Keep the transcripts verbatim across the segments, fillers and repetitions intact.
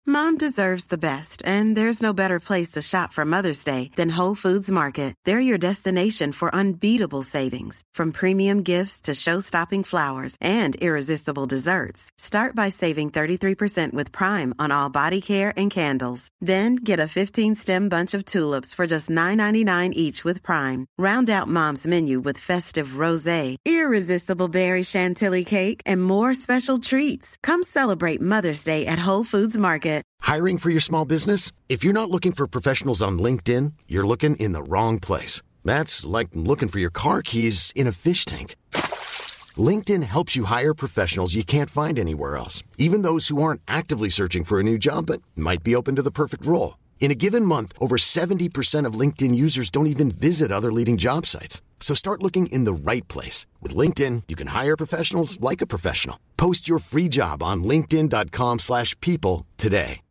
Mom deserves the best, and there's no better place to shop for Mother's Day than Whole Foods Market. They're your destination for unbeatable savings, from premium gifts to show-stopping flowers and irresistible desserts. Start by saving thirty-three percent with Prime on all body care and candles. Then get a fifteen-stem bunch of tulips for just nine ninety-nine each with Prime. Round out Mom's menu with festive rosé, irresistible berry chantilly cake, and more special treats. Come celebrate Mother's Day at Whole Foods Market. Hiring for your small business? If you're not looking for professionals on LinkedIn, you're looking in the wrong place. That's like looking for your car keys in a fish tank. LinkedIn helps you hire professionals you can't find anywhere else, even those who aren't actively searching for a new job but might be open to the perfect role. In a given month, over seventy percent of LinkedIn users don't even visit other leading job sites. So start looking in the right place. With LinkedIn, you can hire professionals like a professional. Post your free job on linkedin.com slash people today.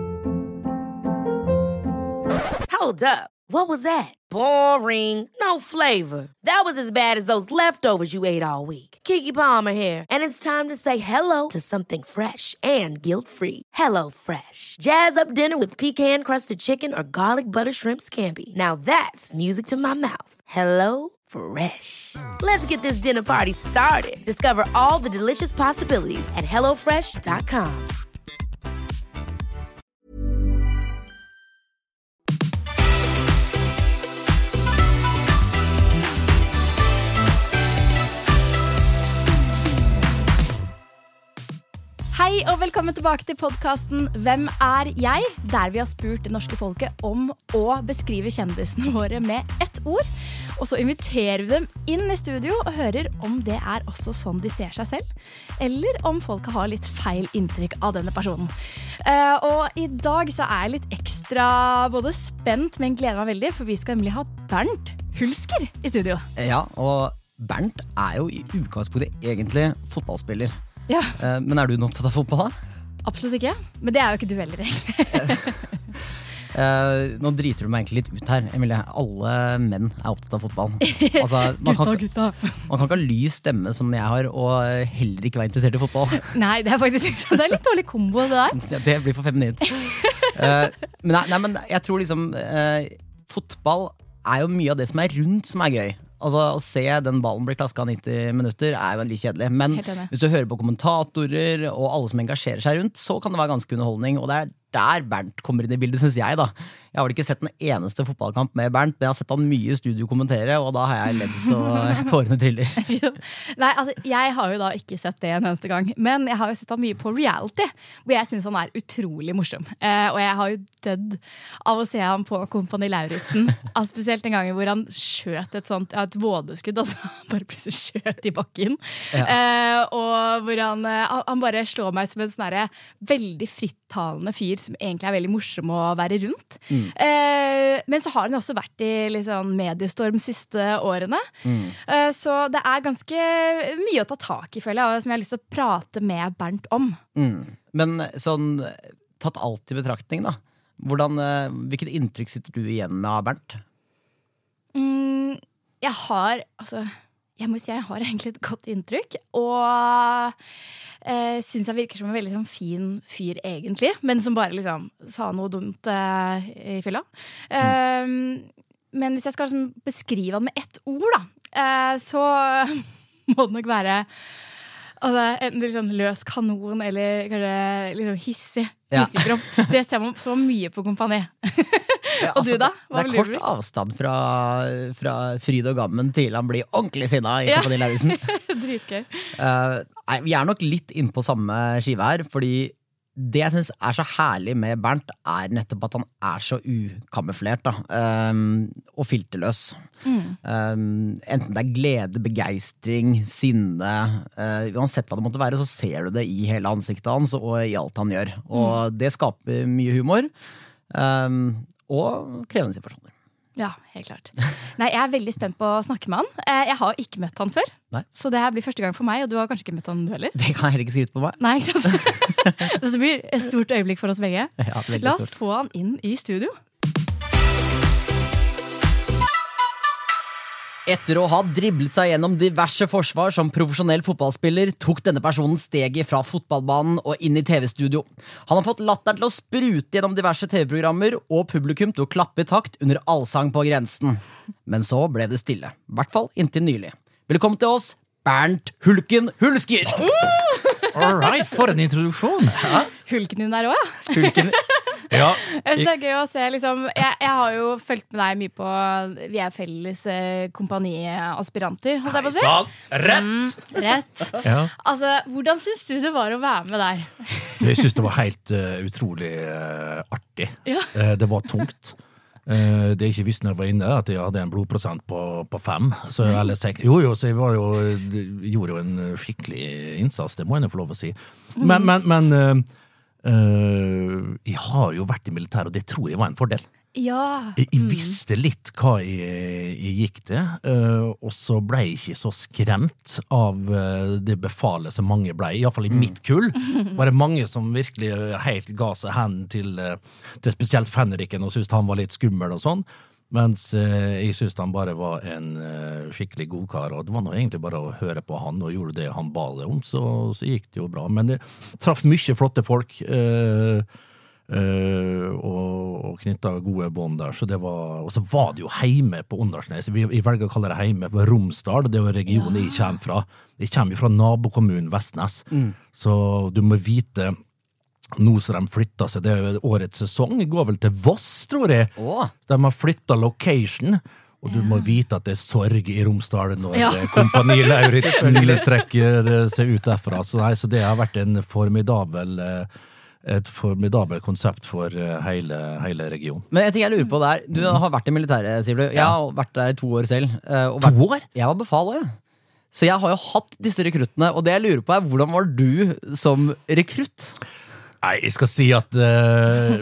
Hold up. What was that? Boring. No flavor. That was as bad as those leftovers you ate all week. Keke Palmer here, and it's time to say hello to something fresh and guilt-free. Hello Fresh. Jazz up dinner with pecan-crusted chicken or garlic butter shrimp scampi. Now that's music to my mouth. Hello Fresh. Let's get this dinner party started. Discover all the delicious possibilities at hello fresh dot com. Hei og velkommen tilbake til podcasten Hvem er jeg? Der vi har spurt det norske folket om å beskrive kjendisene våre med ett ord. Og så inviterer vi dem inn i studio og hører om det er også sånn de ser seg selv, eller om folk har litt feil inntrykk av denne personen. Uh, og i dag så er jeg litt ekstra både spent, men gleder meg veldig, for vi skal nemlig ha Bernt Hulsker i studio. Ja, og Bernt er jo i utgangspunktet egentlig fotballspiller. Ja. Uh, men er du noe opptatt av fotball da? Absolutt ikke, men det er jo ikke du heller egentlig. uh, Nå driter du meg egentlig litt ut her, Emilie. Alle menn er opptatt av fotball. Altså, man, gutta, kan, gutta. man kan ikke ha lys stemme som jeg har, og heller ikke være interessert i fotball. Nei, det er faktisk ikke sånn. Det er litt dårlig kombo det der. Ja, det blir for feminint. uh, men, nei, nei, men jeg tror liksom uh, fotball er jo mye av det som er rundt som er gøy. Altså, å se den ballen bli klasket nitti minutter er jo veldig kjedelig. Men hvis du hører på kommentatorer og alle som engasjerer seg rundt, så kan det være ganske underholdning. Og det er der Bernt kommer inn i bildet, synes jeg da. Jeg har vel ikke sett den eneste fotballkamp med Bernt, men jeg har sett han mye i studio kommentere, og da har jeg ledd så tårene triller. Nei, altså, jeg har jo da ikke sett det en eneste gang, men jeg har jo sett han mye på reality, hvor jeg synes han er utrolig morsom. Eh, og jeg har jo dødd av å se ham på Kompani Lauritzen, altså, spesielt en gang hvor han skjøt et sånt, ja, et vådeskudd, altså han bare plutselig skjøt i bakken. Ja. Eh, og hvor han, han bare slår meg som en sånn her veldig frittalende fyr som egentlig er veldig morsom å være rundt. Mm. Eh, men så har han også vært i liksom, mediestorm siste årene. Mm. Eh, så det er ganske mye å ta tak i, føler jeg, som jeg har lyst til å prate med Bernt om. Mm. Men sånn, tatt alt i betraktning da, hvordan, hvilket inntrykk sitter du igjen med av Bernt? Mm, jeg har, altså, jeg må si jeg har egentlig et godt inntrykk, og eh, synes jeg virker som en veldig sånn, fin fyr egentlig, men som bare liksom sa noe dumt eh, i fylla. Mm. Eh, men hvis jeg skal sånn, beskrive han med ett ord da, eh, så må det nok være altså, en litt sånn løs kanon, eller kanskje litt sånn hissig, hissig kropp. Ja. Det ser man så mye på Kompani. Ja, og altså, du da? Hva det er kort blitt? Avstand fra, fra fryd og gammen til han blir ordentlig sinna i Kompani Lauritzen. Dritgøy. Uh, nei, vi er nok litt inne på samme skive her, fordi det jeg synes er så herlig med Bernt er nettopp at han er så ukamuflert da, um, og filterløs. Mm. Um, enten det er glede, begeistring, sinne, uh, uansett hva det måtte være, så ser du det i hele ansiktet hans og i alt han gjør. Og mm. det skaper mye humor. Um, og krevende situasjoner. Ja, helt klart. Nei, jeg er veldig spent på å snakke med han. Jeg har ikke møtt han før, Nei. Så det her blir første gang for meg, og du har kanskje ikke møtt han du heller? Det kan jeg heller ikke skrive på meg. Nei, ikke sant? Så det blir et stort øyeblikk for oss begge. Ja, La oss få han inn i studio. Etter å ha driblet seg gjennom diverse forsvar som profesjonell fotballspiller, tok denne personen steget fra fotballbanen og inn i T V-studio. Han har fått latteren til å sprute gjennom diverse T V-programmer, og publikum til å klappe i takt under allsang på grensen. Men så ble det stille. I hvert fall inntil nylig. Velkommen til oss, Bernt Hulken Hulsker! All right, for en introduksjon. Ja. Hulken din der også, Hulken. Ja. Jeg synes det er gøy å se, liksom, jeg, jeg har jo følt med deg mye på, vi er felles eh, kompaniaspiranter, holdt jeg på å si. Sånn, rett. Mm, rett. Ja. Altså, hvordan synes du det var å være med der? Jeg synes det var helt uh, utrolig uh, artig. Ja. Uh, det var tungt. Uh, det er ikke visst når jeg var inne at jeg hadde en blodprosent på, på fem. Så, eller sek, jo, jo, så jeg var jo, gjorde jo en skikkelig innsats, det må jeg få lov å si. Men, men, men uh, Uh, jeg har jo vært i militær, og det tror jeg var en fordel. Ja. Jeg, jeg visste litt hva jeg, jeg gikk til, uh, og så ble jeg ikke så skremt av uh, det befalet som mange ble, i hvert fall i mitt kull. Var det mange som virkelig helt ga seg hen til, uh, til spesielt Fenriken og syntes han var litt skummel og sånn. Mens eh, jeg synes han bare var en eh, skikkelig god kar, og det var nå egentlig bare å høre på han og gjorde det han ba det om, så, så gikk det jo bra. Men det traff mye flotte folk, eh, eh, og, og knyttet gode bånd der, så det var, og så var det jo heime på Åndalsnes. Vi, jeg velger å kalle det heime for Romsdal, det er jo regionen jeg kommer fra. Jeg kommer jo fra nabokommunen Vestnes, mm. så du må vite... Nå som de flyttet seg, det er årets sesong, det går vel til Voss, tror jeg. Åh. De har flyttet location, og du må vite at det er sorg i Romsdal når Ja. kompani Lauritzen trekker seg ut derfra. Så, nei, så det har vært en formidabel, et formidabel konsept for hele, hele regionen. Men en ting jeg lurer på der, du har vært i militæret, sier du. Jeg har vært der i to år selv. Og vært, To år? Jeg var befal også, ja. Så jeg har jo hatt disse rekruttene, og det jeg lurer på er, hvordan var du som rekrutt? Nei, jeg skal si at uh,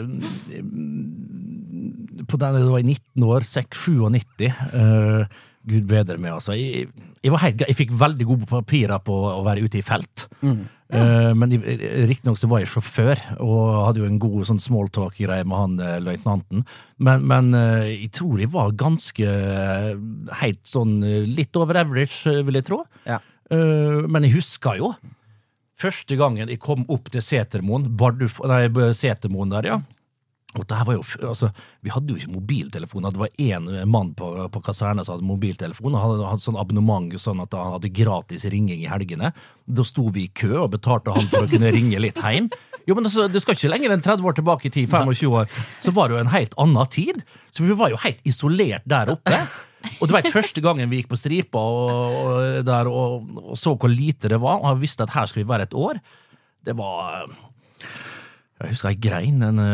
på den, det var i nitten år, nittisju, uh, Gud bedre med, altså. Jeg, jeg, var helt, jeg fikk veldig gode papirer på å være ute i felt. Mm. Uh, men riktig nok så var jeg sjåfør, og hadde jo en god sånn smalltalk-greie med han uh, løytnanten. Men, men uh, jeg tror jeg var ganske uh, helt sånn uh, litt over average, uh, vil jeg tro. Ja. Uh, men jeg husker jo første gangen jeg kom opp til Setermoen, Barduf, nei, Setermoen der, ja. Og det her var jo, altså, vi hadde jo ikke mobiltelefoner. Det var en mann på, på kasernet som hadde mobiltelefon, og han hadde sånn abonnement sånn at han hadde gratis ringing i helgene. Da sto vi i kø og betalte han for å kunne ringe litt hjem. Jo, men altså, det skal ikke lenger enn tretti år tilbake i tid, tjuefem år, så var det jo en helt annen tid. Så vi var jo helt isolert der oppe. Og det var ikke første gangen vi gikk på stripa og, og, der, og, og så hvor lite det var, og jeg visste at her skal vi være et år. Det var... Jeg husker jeg grein en,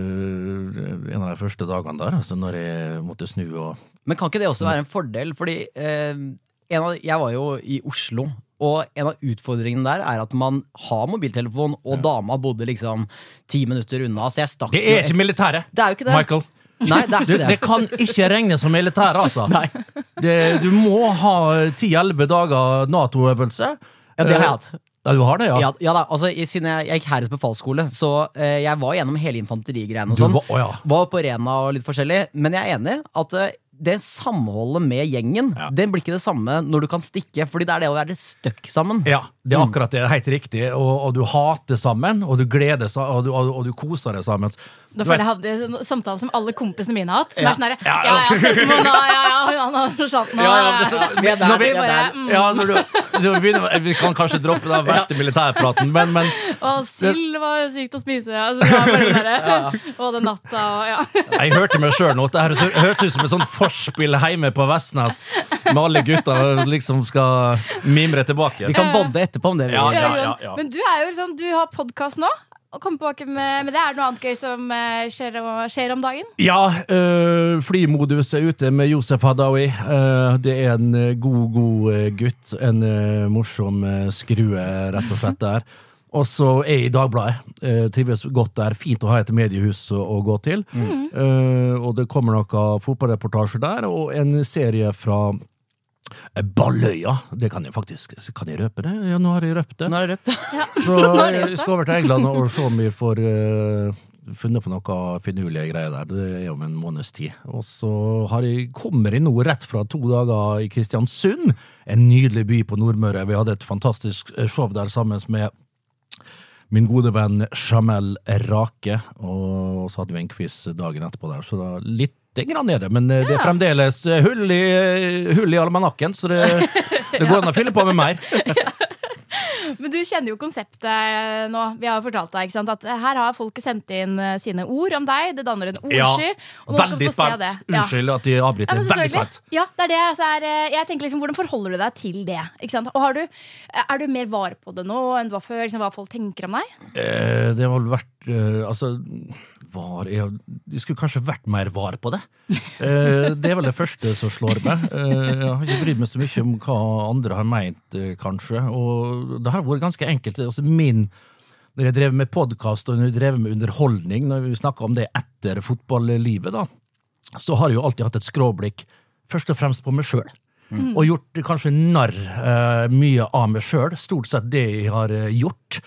en av de første dagene der, altså når jeg måtte snu og... Men kan ikke det også være en fordel? Fordi eh, en av, jeg var jo i Oslo, og en av utfordringene der er at man har mobiltelefon, og ja. Dama bodde liksom ti minutter unna, så jeg stakk... Det er ikke militæret, det er jo ikke det. Michael. Nei, det er ikke det. det. Det kan ikke regne som militær, altså. Nei. Det, du må ha ti til elleve dager NATO-øvelse. Ja, det har jeg hatt. Ja, du har det, ja. Ja, ja da, altså siden jeg, jeg gikk Hæres befalsskole, så eh, jeg var gjennom hele infanterigreiene og sånn. Var, å, ja. Var på Rena og litt forskjellig, men jeg er enig at eh, det samholdet med gjengen, ja. Den blir ikke det samme når du kan stikke, fordi det er det å være støkk sammen. Ja, det er akkurat det, helt riktig, og, og du hater sammen, og du gleder seg, og du, og, og du koser deg sammen. Da føler jeg hadde en samtale som alle kompisene mine har hatt, som ja. er sånn her, ja, ja, ja, Setermoen, ja, ja, ja, han har forsant meg. Ja, ja, det, så, vi er der, når vi, vi er der. Mm. Ja, når du, du begynner, vi kan kanskje droppe den verste militærpraten, men, men og sild var jo sykt å spise, altså, det var bare der, ja. Og det natta, og ja. Jeg hørte meg selv nå, det her hørtes ut som et sånn forspill hjemme på Vestnes, med alle gutta liksom skal mimre tilbake. Vi kan bonde etterpå om det. Ja, ja, ja, ja. Men du er jo sånn, du har podcast nå, og kommer tilbake med, med det. Er det noe annet gøy som uh, skjer, skjer om dagen? Ja, uh, flymodus er ute med Josef Hadaoui. Uh, det er en uh, god, god gutt. En uh, morsom uh, skrue, rett og slett der. Og så er jeg i Dagbladet. Uh, trives godt der. Fint å ha et mediehus å, å gå til. Mm. Uh, og det kommer noen fotballreportasjer der, og en serie fra Balløya, det kan jeg faktisk kan jeg røpe det? Ja, nå har jeg røpt det. Nå har jeg røpt det. Ja. Så jeg skal over til England og se om vi får uh, funnet på noe finurlige greier der, det er om en måneds tid. Og så har jeg, kommer jeg nå rett fra to dager i Kristiansund, en nydelig by på Nordmøre. Vi hadde et fantastisk show der sammen med min gode venn Jamel Rake, og så hadde vi en quiz dagen etterpå der, så da litt grann er det, men det er fremdeles hull i, hull i almanakken, så det, det går an å fylle på med mer. Men du kjenner jo konseptet nå. Vi har jo fortalt deg, ikke sant? At her har folk sendt inn sine ord om deg. Det danner en ordsky. Ja, veldig spent. Unnskyld at de avbryter. Ja, veldig spent. Ja, det er det. Så er, jeg tenker liksom, hvordan forholder du deg til det? Ikke sant? Og har du, er du mer var på det nå enn du var før? Liksom, hva folk tenker om deg? Eh, det har vel vært eh, altså var jeg, jeg skulle kanskje vært mer var på det. Eh, det er vel det første som slår meg. Eh, jeg har ikke brydd meg så mye om hva andre har meint, eh, kanskje. Og det har vært ganske enkelt. Altså min, når jeg drev med podcast og når jeg drev med underholdning, når vi snakket om det etter fotballlivet, da, så har jeg jo alltid hatt et skråblikk først og fremst på meg selv. Mm. Og gjort kanskje narr eh, mye av meg selv. Stort sett det jeg har eh, gjort.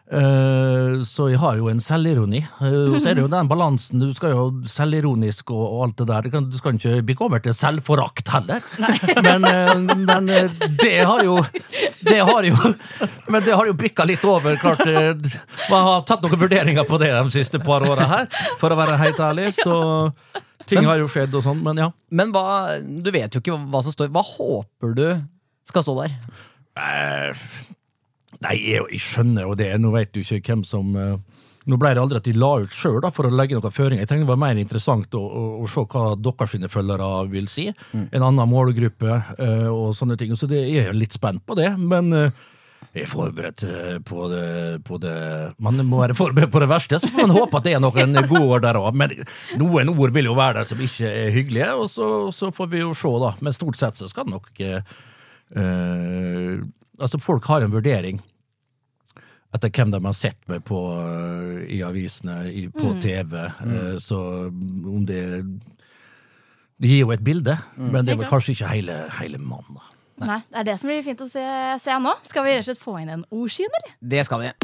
Uh, så jeg har jo en selvironi uh, så er det jo den balansen, du skal jo selvironisk og, og alt det der, du, kan, du skal ikke bikke over til selvforakt heller. men, uh, men uh, det har jo det har jo men det har jo bikket litt over, klart uh, man har tatt noen vurderinger på det de siste par årene her, for å være helt ærlig, så ting men, har jo skjedd og sånn, men ja. Men hva, du vet jo ikke hva som står, hva håper du skal stå der? Uh, Nei, jeg, jeg skjønner jo det. Nå vet du ikke hvem som... Uh, nå ble det aldri at de la ut selv da, for å legge noen føringer. Jeg trenger det var mer interessant å, å, å se hva deres følgere vil si. Mm. En annen målgruppe uh, og sånne ting. Så det, jeg er litt spent på det, men uh, jeg er forberedt uh, på, det, på det... Man må være forberedt på det verste, så får man håpe at det er noen gode ord der også. Men noen ord vil jo være der som ikke er hyggelige, og så, så får vi jo se da. Men stort sett så skal det nok... Uh, altså folk har en vurdering etter hvem de har sett meg på uh, i avisene, i, på mm. T V, mm. uh, så om det det gir jo et bilde, mm. men det er vel kanskje ikke hele, hele mannen. Nei, det er det som blir fint å se, se nå. Skal vi rett og slett få inn en ordsyn, eller? Det skal vi.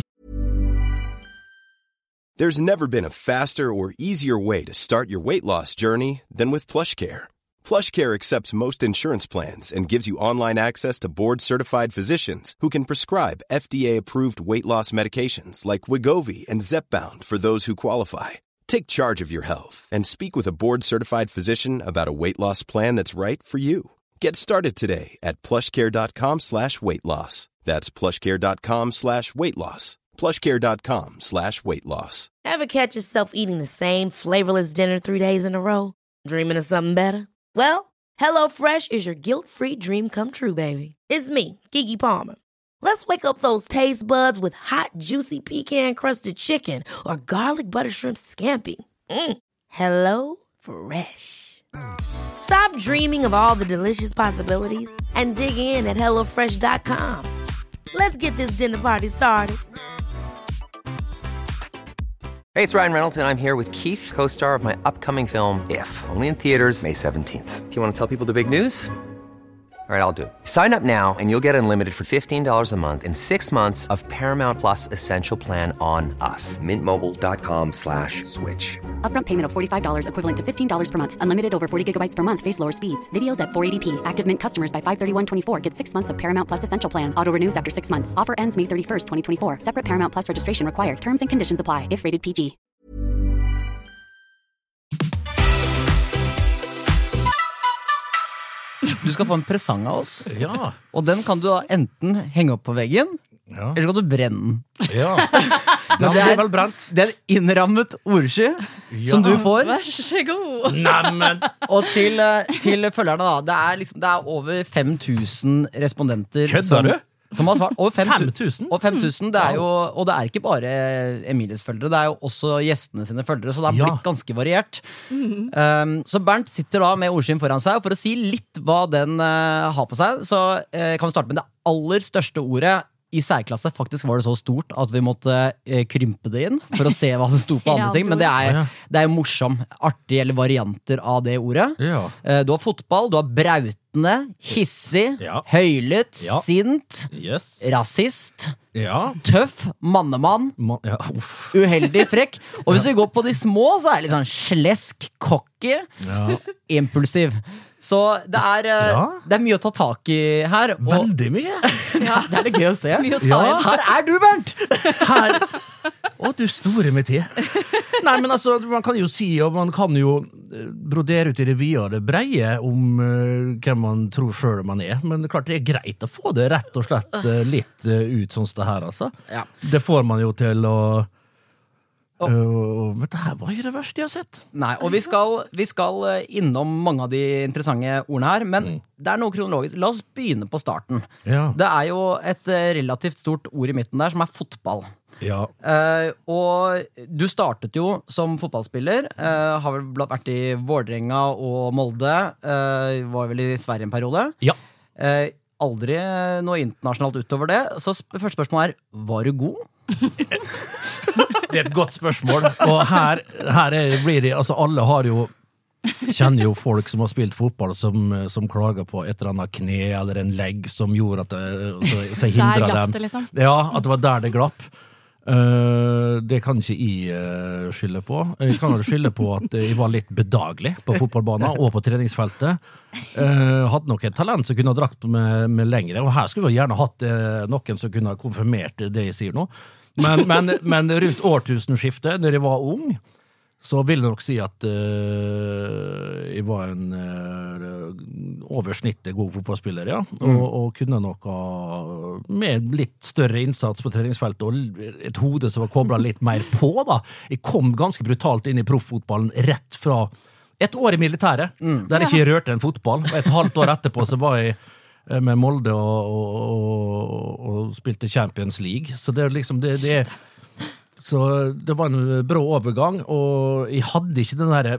There's never been a faster or easier way to start your weight loss journey than with PlushCare. PlushCare accepts most insurance plans and gives you online access to board-certified physicians who can prescribe F D A-approved weight loss medications like Wegovy and Zepbound for those who qualify. Take charge of your health and speak with a board-certified physician about a weight loss plan that's right for you. Get started today at plushcare.com slash weight loss. That's plushcare.com slash weight loss. plushcare.com slash weight loss. Ever catch yourself eating the same flavorless dinner three days in a row? Dreaming of something better? Well, HelloFresh is your guilt-free dream come true, baby. It's me, Keke Palmer. Let's wake up those taste buds with hot, juicy pecan-crusted chicken or garlic butter shrimp scampi. Mm. Hello Fresh. Stop dreaming of all the delicious possibilities and dig in at hello fresh dot com. Let's get this dinner party started. Hey, it's Ryan Reynolds, and I'm here with Keith, co-star of my upcoming film, If, only in theaters May seventeenth. Do you want to tell people the big news? All right, I'll do it. Sign up now and you'll get unlimited for fifteen dollars a month and six months of Paramount Plus Essential Plan on us. Mint Mobile dot com slash switch. Upfront payment of forty-five dollars equivalent to fifteen dollars per month. Unlimited over forty gigabytes per month. Face lower speeds. Videos at four eighty p. Active Mint customers by five thirty-one twenty-four get six months of Paramount Plus Essential Plan. Auto renews after six months. Offer ends May thirty-first, twenty twenty-four. Separate Paramount Plus registration required. Terms and conditions apply if rated P G. Du skal få en presang av oss. Ja. Og den kan du da enten henge opp på veggen, ja. Eller skal du brenne den. Ja. Men det er vel brent. Det er en innrammet ordsky ja. Som du får. Vær så god. Neimen. Og til, til følgerne da, det er, liksom, det er over fem tusen respondenter. Kødder du? Som har svart. Over fem tusen? Og fem tusen, det er jo, og det er ikke bare Emilies følgere, det er jo også gjestene sine følgere, så det har blitt ja. Ganske variert. Mm. Um, så Bernt sitter da med ordskyen foran seg, og for å si litt hva den uh, har på seg, så uh, kan vi starte med det aller største ordet i særklasse faktisk var det så stort at vi måtte eh, krympe det inn for å se hva som sto på andre ting, men det er, det er jo morsom, artig eller varianter av det ordet. Ja. Eh, du har fotball, du har brautende, hissig, Ja. høylytt, Ja. sint, Yes. rasist, Ja. tøff, mannemann, Ma ja. Uff. uheldig, frekk. Og hvis vi går på de små, så er det litt sånn slesk, cocky, Ja. impulsiv. Så det er, eh, Ja. det er mye å ta tak i her. Og Veldig mye. det er litt gøy å se. Mye å ta Ja. inn. Her er du, Bernt! Her. Å, du store med tid. Nei, men altså, man kan jo si, og man kan jo eh, brodere ut i det vide det breie om uh, hvem man tror selv man er, men det er klart det er greit å få det rett og slett uh, litt uh, ut sånn som det her, altså. Ja. Det får man jo til å uh, men det her var ikke det verste jeg har sett. Nei, og vi skal, vi skal eh, innom mange av de interessante ordene her, men det er noe kronologisk. La oss begynne på starten. Ja. Det er jo et eh, relativt stort ord i midten der, som er fotball. Ja. Eh, og du startet jo som fotballspiller, eh, har vel blant vært i Vålerenga og Molde, eh, var vel i Sverige en periode. Ja. Eh, aldri noe internasjonalt utover det, så sp første spørsmål er, var du god? Det er et godt spørsmål. Og her, her er, blir det, altså alle har jo kjenner jo folk som har spilt fotball som, som klager på et eller annet kne eller en legg som gjorde at det, så, så hindret Der glapp dem. det, liksom. Ja, at det var der det glapp. Uh, det kan ikke jeg uh, skylde på. Jeg kan jo skylde på at jeg var litt bedagelig på fotballbanen og på treningsfeltet. Uh, hadde nok et talent som kunne ha drakt med, med lengre, og her skulle vi gjerne hatt uh, noen som kunne ha konfirmert det jeg sier nå. Men, men, men rundt årtusenskiftet, når jeg var ung, så vil jeg nok si at uh, jeg var en uh, oversnittet god fotballspiller, ja. Mm. Og, og kunne nok ha, med litt større innsats på treningsfeltet, og et hode som var koblet litt mer på, da. Jeg kom ganske brutalt inn i profffotballen rett fra et år i militæret, mm. der jeg ikke rørte en fotball. Og et halvt år etterpå så var jeg med Molde og, og, og, og spilte Champions League. Så det er liksom det, det er Så det var en bra overgang, og jeg hadde ikke den der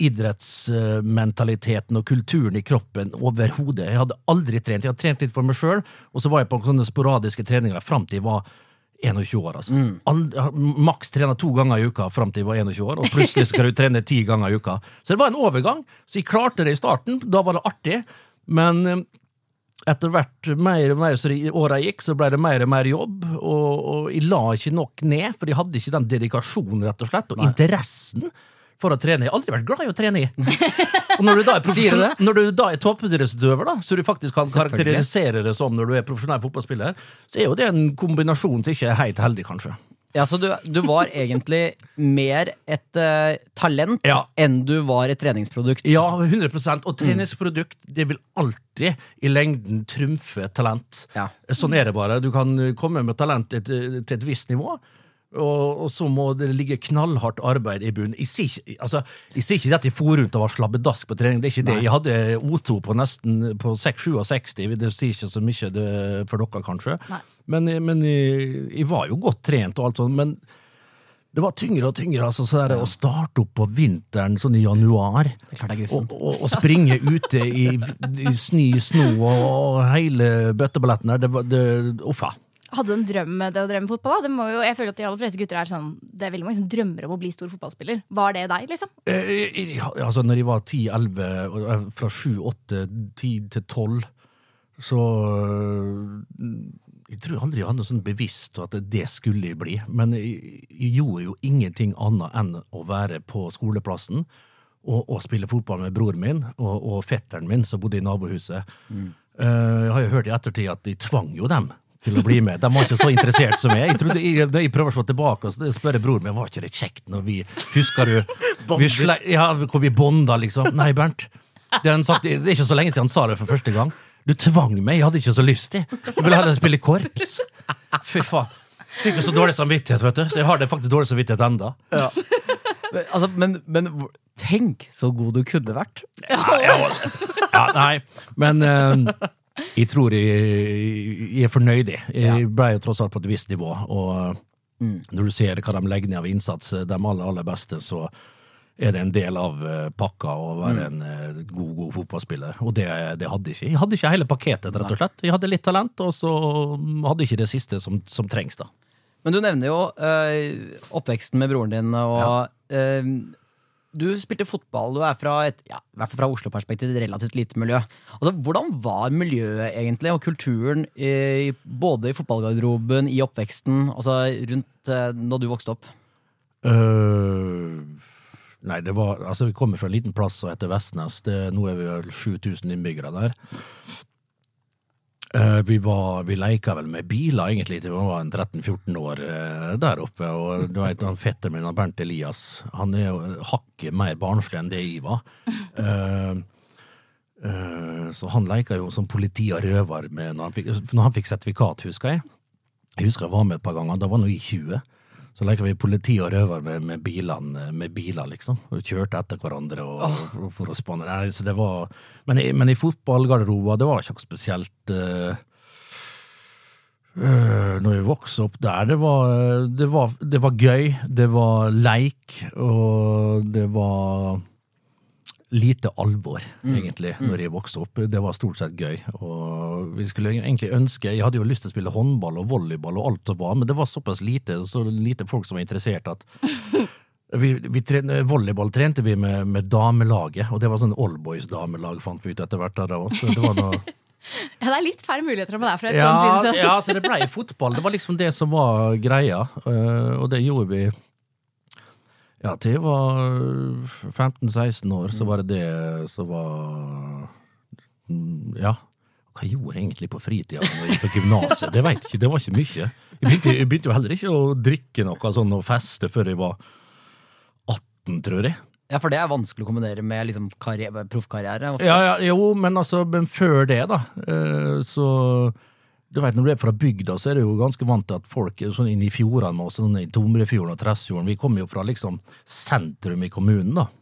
toppidrettsmentaliteten og kulturen i kroppen overhodet. Jeg hadde aldri trent. Jeg hadde trent litt for meg selv, og så var jeg på sånne sporadiske treninger frem til jeg var tjueen år. Altså. Mm. All, maks trene to ganger i uka frem til jeg var tjueen år, og plutselig skal du trene ti ganger i uka. Så det var en overgang, så jeg klarte det i starten. Da var det artig, men etter hvert mer og mer så året gikk, så ble det mer og mer jobb, og, og jeg la ikke nok ned, for jeg hadde ikke den dedikasjonen, rett og slett, og Nei. interessen for å trene. Jeg har aldri vært glad i å trene i. Og når du da er, profesjon- når du da er toppidrettsutøver, da, så du faktisk kan karakterisere det som når du er profesjonell fotballspiller, så er jo det en kombinasjon som ikke er helt heldig, kanskje. Ja, så du, du var egentlig mer et uh, talent ja. enn du var et treningsprodukt. Ja, hundre prosent. Og treningsprodukt, det vil alltid i lengden trumfe talent. Ja. Sånn er det bare. Du kan komme med talent til et, til et visst nivå, og, og så må det ligge knallhardt arbeid i bunnen. Jeg sier ikke, altså, jeg sier ikke at jeg for rundt og var slabbedask på trening, det er ikke det. Nei. Jeg hadde O to på nesten på seks sekstisju, det sier ikke så mye det, for dere kanskje. Nei. Men, men jeg, jeg var jo godt trent og alt sånt, men det var tyngre og tyngre, altså, så der, ja. Å starte opp på vinteren, sånn i januar, og, og, og springe ute i, i sny, sno og, og hele bøtteballetten der, det var, det, uffa. Hadde du en drøm med det å drømme fotball? Da? Det må jo, jeg føler at de aller fleste gutter er sånn, det er veldig mange som drømmer om å bli stor fotballspiller. Var det deg, liksom? Eh, altså, når jeg var ti elleve, fra sju åtte, ti til tolv, så jeg tror aldri jeg hadde sånn bevisst at det skulle jeg bli, men jeg, jeg gjorde jo ingenting annet enn å være på skoleplassen og, og spille fotball med bror min og, og fetteren min som bodde i nabohuset. Mm. Uh, jeg har jo hørt i ettertid at de tvang jo dem til å bli med. De var ikke så interessert som jeg. Jeg trodde, jeg, jeg prøver å slå tilbake og spørre bror min, var ikke det kjekt når vi, husker du, vi sle, ja, hvor vi bonda liksom? Nei, Bernt, det er, sagt, det er ikke så lenge siden han sa det for første gang. Du tvang meg, jeg hadde ikke så lyst til. Jeg ville heller spille korps. Fy faen. Jeg fikk jo så dårlig samvittighet, vet du. Så jeg har det faktisk dårlig samvittighet enda. Ja. Men, altså, men, men tenk så god du kunne vært. Ja, ja, ja nei, men uh, jeg tror jeg, jeg er fornøyd i. Jeg ble jo tross alt på et visst nivå, og mm. når du ser hva de legger ned av innsats, de aller, aller beste, så er det en del av pakka å være en god, god fotballspiller. Og det, det hadde ikke. Jeg hadde ikke hele pakketet, rett og slett. Jeg hadde litt talent, og så hadde ikke det siste som, som trengs da. Men du nevner jo øh, oppveksten med broren din, og ja. øh, du spilte fotball, du er fra et, ja, i hvert fall fra Oslo-perspektiv, et relativt lite miljø. Altså, hvordan var miljøet egentlig, og kulturen, i, både i fotballgarderoben, i oppveksten, altså rundt øh, når du vokste opp? Uh, nei, det var, altså vi kommer fra en liten plass og heter Vestnes, det, nå er vi vel sju tusen innbyggere der. Uh, vi var, vi leika vel med biler egentlig til vi var tretten fjorten år uh, der oppe, og du vet, han fetter min, Bernt Elias, han er jo hakket mer barnslig enn det jeg var. Uh, uh, så han leika jo som politi og røver med, når han fikk, når han fikk sertifikat, husker jeg. Jeg husker jeg var med et par ganger, da var han jo i tjue. Så leker vi politi og røver med, med, bilene, med biler, liksom. Og kjørte etter hverandre og, oh. for, for å spanne. Nei, så det var, men, i, men i fotballgarderoba, det var ikke spesielt uh, uh, når vi vokste opp der. Det var, det, var, det var gøy, det var leik, og det var lite alvor, mm. egentlig, når jeg vokste opp. Det var stort sett gøy, og vi skulle egentlig ønske, jeg hadde jo lyst til å spille håndball og volleyball og alt det var, men det var såpass lite, så lite folk som var interessert at vi, vi trente, volleyball trente vi med, med damelaget, og det var sånn Allboys damelag, fant vi ut etter hvert der også, så det var noe... Ja, det er litt færre muligheter med deg for et ja, sånt lite. Ja, så det ble fotball, det var liksom det som var greia, og det gjorde vi. Ja, til jeg var femten seksten år, så var det det som var, ja, hva jeg gjorde egentlig på fritiden når jeg gikk på gymnaset? Det vet jeg ikke, det var ikke mye. Jeg begynte, jeg begynte jo heller ikke å drikke noe sånn og feste før jeg var atten, tror jeg. Ja, for det er vanskelig å kombinere med liksom proffkarriere. Ja, ja, jo, men altså, men før det da, så... Du vet, når du er fra bygda, så er det jo ganske vant til at folk er sånn inne i fjordene med oss, sånn i Tomrefjorden og Tresfjorden. Vi kommer jo fra liksom sentrum i kommunen da.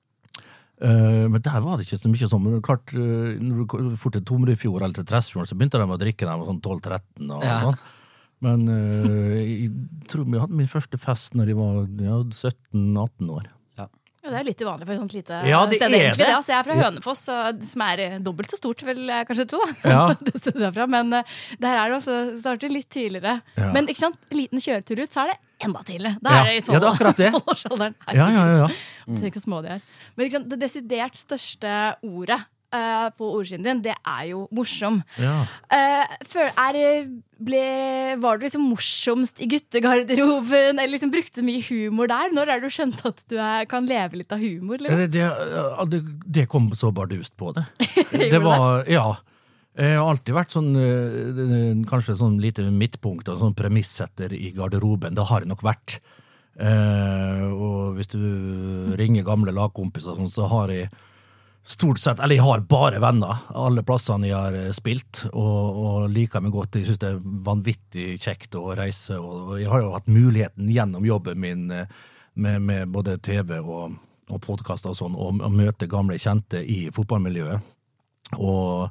Uh, men der var det ikke så mye sånn. Men klart, uh, når du får til Tomrefjord eller til Tresfjorden, så begynte de å drikke der med sånn tolv tretten og ja. Sånn. Men uh, jeg tror vi hadde min første fest når jeg var ja, sytten atten år. Ja, det er litt uvanlig for et sånt lite ja, det sted egentlig. Det. Det. Altså, jeg er fra Hønefoss, som er dobbelt så stort, vel jeg kanskje tro da. Ja. Det stedet derfra, men uh, der er det også startet litt tidligere. Ja. Men ikke sant, liten kjøretur ut, så er det enda tidligere. Da ja. er det i tolv, ja, det er akkurat det. tolvårsalderen. Ja, ja, ja. ja. Mm. Tenk så små de er. Men ikke sant, det desidert største ordet uh, på ordsiden din, det er jo morsom. Ja. Uh, før er ble, var du liksom morsomst i guttegarderoben, eller liksom brukte mye humor der? Når er du skjønt at du er, kan leve litt av humor? Liksom? Det, det, det kom så bardust på det. Det var, ja. Jeg har alltid vært sånn, kanskje sånn lite midtpunkt, sånn premissetter i garderoben. Det har jeg nok vært. Eh, og hvis du ringer gamle lagkompiser, så har jeg stort sett, eller jeg har bare venner, alle plassene jeg har spilt, og, og liker meg godt. Jeg synes det er vanvittig kjekt å reise, og jeg har jo hatt muligheten gjennom jobben min med, med både T V og, og podcaster og sånn, og, og møte gamle kjente i fotballmiljøet. Og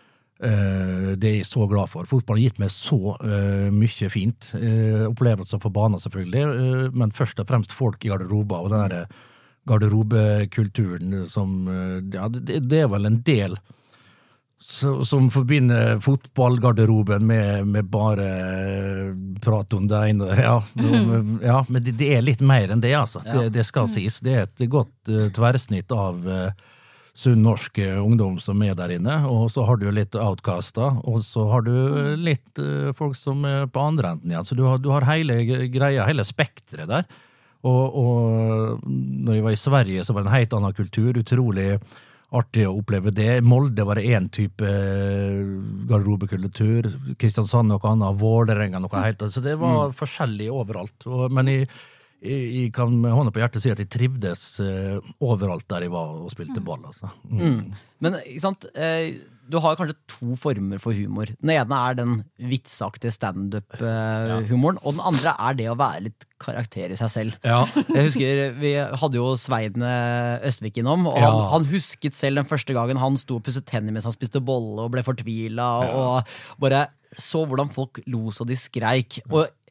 eh, det er jeg så glad for. Fotball har gitt meg så eh, mye fint. Eh, opplevelser på banen selvfølgelig, eh, men først og fremst folk i garderober, og den der garderobekulturen som, ja, det, det er vel en del så, som forbinder fotballgarderoben med, med bare prat om det ene, ja, ja men det, det er litt mer enn det, altså. Ja. Det, det skal sies. Det er et godt uh, tverrsnitt av uh, sunn norsk ungdom som er der inne, og så har du litt outcaster, og så har du litt uh, folk som er på andre enden igjen, så du har, du har hele greia, hele spektret der. Og, og når jeg var i Sverige, så var det en helt annen kultur, utrolig artig å oppleve det. Molde var det en type garderobekultur, Kristiansand noe annet, Vålerenga noe helt annet, så det var mm. forskjellig overalt. Og, men jeg, jeg, jeg kan med hånda på hjertet si at jeg trivdes uh, overalt der jeg var og spilte ball. Altså. Mm. Mm. Men ikke sant, eh, du har kanskje to former for humor. Den ene er den vitsaktige stand-up-humoren, uh, ja. Og den andre er det å være litt karakter i seg selv. Ja. Jeg husker, vi hadde jo Svein Østvik innom, og ja. han, han husket selv den første gangen han sto og pusset tenner mens han spiste bolle og ble fortvilet, ja. og bare så hvordan folk lo så de skreik. Og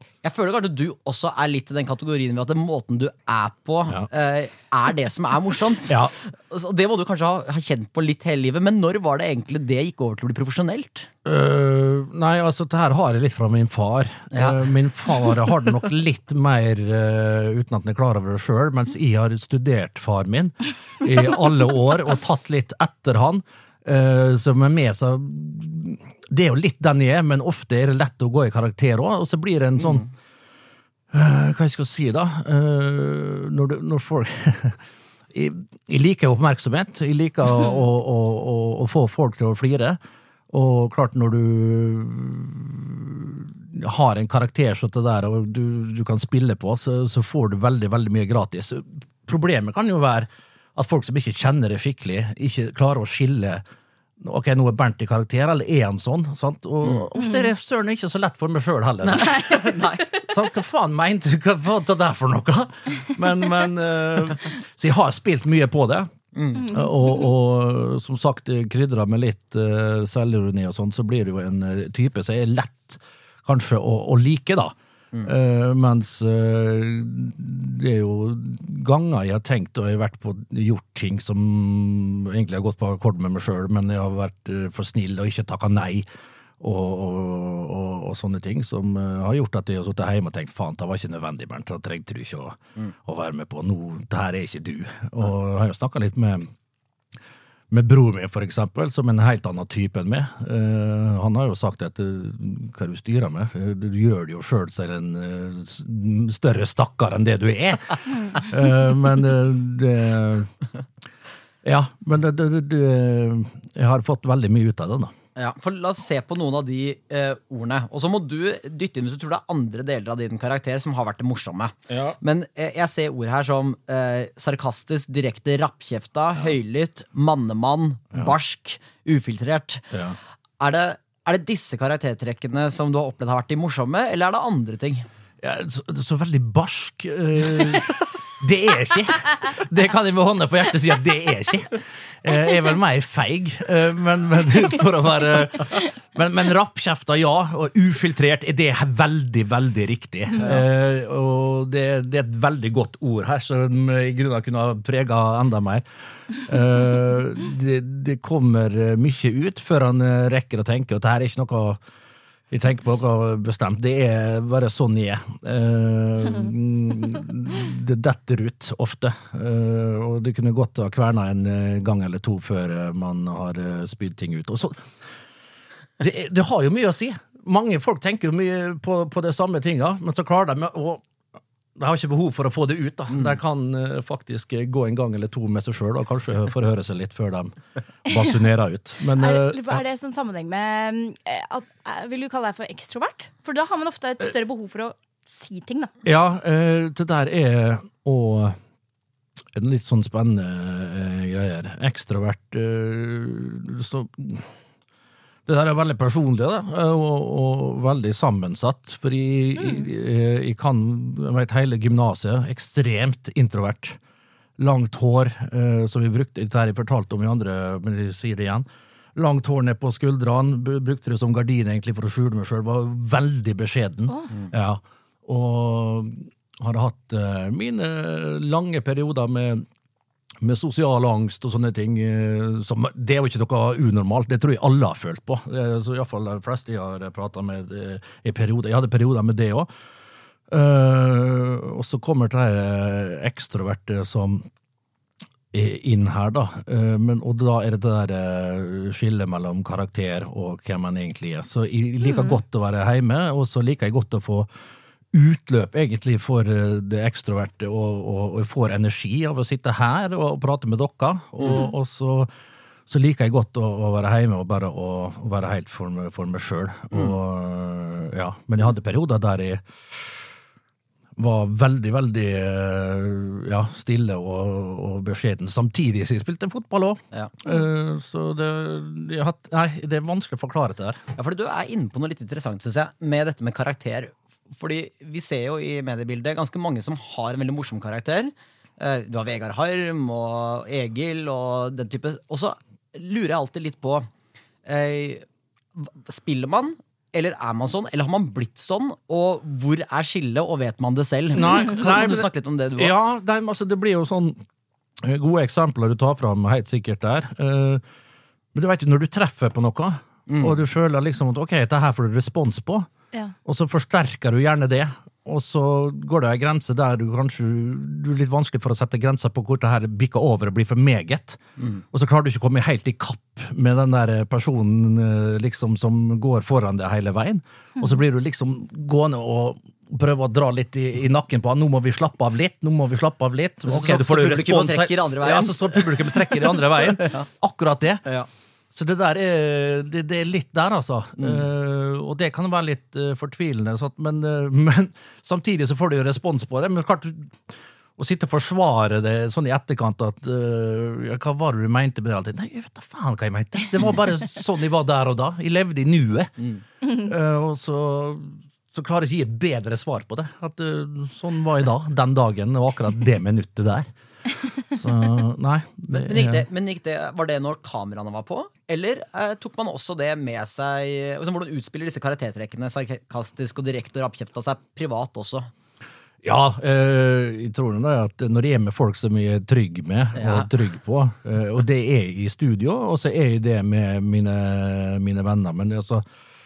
Jeg føler kanskje du også er litt i den kategorien ved at den måten du er på ja. uh, er det som er morsomt. Ja. Og det må du kanskje ha, ha kjent på litt hele livet, men når var det egentlig det gikk over til å bli profesjonelt? Uh, nei, altså det her har jeg litt fra min far. Ja. Uh, min far har det nok litt mer uh, uten at han er klar over det selv, mens jeg har studert far min i alle år og tatt litt etter han. Uh, som er med så det er jo litt den jeg er, men ofte er det lett å gå i karakter også, og så blir det en sånn uh, hva jeg skal si da uh, når, du, når folk jeg, jeg liker oppmerksomhet jeg liker å, å, å, å, å få folk til å flire og klart når du har en karakter sånn det der, og du, du kan spille på så, så får du veldig, veldig mye gratis. Problemet kan jo være at folk som ikke kjenner det skikkelig, ikke klarer å skille ok, nå er Bernt i karakter, eller er han sånn, sant? Og mm. ofte er det søren ikke så lett for meg selv heller. Nei, nei. Sant? Hva faen mente du? Hva var det der for noe? Men, men, uh, så jeg har spilt mye på det, mm. og, og som sagt, krydret med litt uh, selvironi og sånt, så blir det jo en uh, type som er lett kanskje å, å like da. Mm. Uh, mens uh, det er jo ganger jeg har tenkt og jeg har vært på gjort ting som egentlig har gått på akkord med meg selv, men jeg har vært uh, for snill og ikke takket nei og, og, og, og sånne ting som uh, har gjort at jeg har suttet hjemme og tenkt faen, det var ikke nødvendig, Bernt, det trengte du ikke å, mm. å være med på nå, det her er ikke du og jeg har jo snakket litt med med bror min for eksempel, som en helt annen type enn meg. Uh, han har jo sagt at uh, hva du styrer med, du gjør det jo selv til en uh, større stakkar enn det du er. uh, men uh, det... Ja, men det, det, det, jeg har fått veldig mye ut av det da. Ja, for la oss se på noen av de eh, ordene. Og så må du dytte inn hvis du tror det er andre deler av din karakter som har vært det morsomme. Ja. Men eh, jeg ser ord her som eh, sarkastisk, direkte, rappkjefta, ja. Høylytt, mannemann, ja. Barsk, ufiltrert. Ja. Er, det, er det disse karaktertrekkene som du har opplevd har vært de morsomme, eller er det andre ting? Ja, så, så veldig barsk... Uh... Det er ikke. Det kan jeg med hånda på hjertet si at det er ikke. Jeg er vel mer feig, men, men for å være... Men, men rappkjefta, ja, og ufiltrert er det veldig, veldig riktig. Ja. Og det, det er et veldig godt ord her, som i grunnen kunne ha preget enda mer. Det, det kommer mye ut før han rekker å tenke, og det her er ikke noe... Jeg tenker på noe bestemt. Det er bare sånn jeg er. Uh, det detter ut ofte. Uh, og det kunne godt ha kvernet en gang eller to før man har spydd ting ut. Og så, det, det har jo mye å si. Mange folk tenker jo mye på, på det samme tinget, men så klarer de å de har ikke behov for å få det ut da. De kan uh, faktisk gå en gang eller to med seg selv og kanskje forhøre seg litt før de basunerer ut. Men, uh, er, er det sånn sammenheng med at, vil du kalle deg for ekstrovert? For da har man ofte et større behov for å si ting da. Ja, uh, det der er å en litt sånn spennende uh, greier. Ekstrovert uh, så det der er veldig personlig da, og, og veldig sammensatt, for jeg, mm. jeg, jeg kan, jeg vet, hele gymnaset, ekstremt introvert, langt hår, eh, som vi brukte, det her jeg fortalte om i andre, men jeg sier det igjen, langt hår ned på skuldrene, brukte det som gardin egentlig for å skjule meg selv, var veldig beskjeden, oh. ja, og har hatt eh, mine lange perioder med med sosial angst og sånne ting, som, det er jo ikke noe unormalt, det tror jeg alle har følt på, så i hvert fall de fleste jeg har pratet med i perioder, jeg hadde perioder med det også, uh, og så kommer det her ekstroverte som er inn her da, uh, men, og da er det det der skillet mellom karakter og hvem man egentlig er, så jeg liker mm. godt å være hjemme, og så liker jeg godt å få utløp egentlig for det ekstroverte og, og, og får energi av å sitte her og prate med dere og, mm. og så, så liker jeg godt å, å være hjemme og bare å, å være helt for, for meg selv mm. og, ja. Men jeg hadde perioder der jeg var veldig, veldig ja, stille og, og beskjeden samtidig som jeg spilte fotball også ja. uh, så det, jeg har, nei, det er vanskelig å forklare det der ja, for du er inne på noe litt interessant synes jeg, med dette med karakter. Fordi vi ser jo i mediebildet ganske mange som har en veldig morsom karakter. Du har Vegard Harm og Egil og den type. Og så lurer jeg alltid litt på, eh, spiller man eller er man sånn, eller har man blitt sånn, og hvor er skillet, og vet man det selv? Nei, kan, nei, kan du snakke litt om det du har? Ja, det, altså, det blir jo sånn gode eksempler du tar fram, helt sikkert der. Uh, men du vet jo, når du treffer på noe, mm. og du føler liksom at ok, dette her får du respons på, ja. og så forsterker du gjerne det, og så går det en grense der du kanskje du er litt vanskelig for å sette grenser på hvor det her bikker over og blir for meget, mm. og så klarer du ikke å komme helt i kapp med den der personen liksom, som går foran deg hele veien, mm. og så blir du liksom gående og prøve å dra litt i, i nakken på han, nå må vi slappe av litt, nå må vi slappe av litt, så, ok, så, du får du respons her. Ja, så står publikum og trekker i andre veien, ja. akkurat det. Ja. Så det der er, det, det er litt der, altså. Mm. Uh, og det kan være litt uh, fortvilende, så at, men, uh, men samtidig så får du jo respons på det. Men klart, å sitte og forsvare det sånn i etterkant at uh, ja, hva var det du mente med det alltid? Nei, jeg vet da faen hva jeg mente. Det var bare sånn jeg var der og da. Jeg levde i nuet. Mm. Uh, og så, så klarer jeg ikke å gi et bedre svar på det. At uh, sånn var jeg da, den dagen, og akkurat det minuttet der. Så, nei det, men, gikk det, men gikk det, var det når kameraene var på? Eller eh, tok man også det med seg liksom, hvordan utspiller disse karaktertrekkene sarkastisk og direkte og rappkjeft av seg privat også? Ja, eh, jeg tror det er at når jeg er med folk som jeg er trygg med ja. og trygg på, eh, og det er i studio, og så er jeg det med mine, mine venner, men altså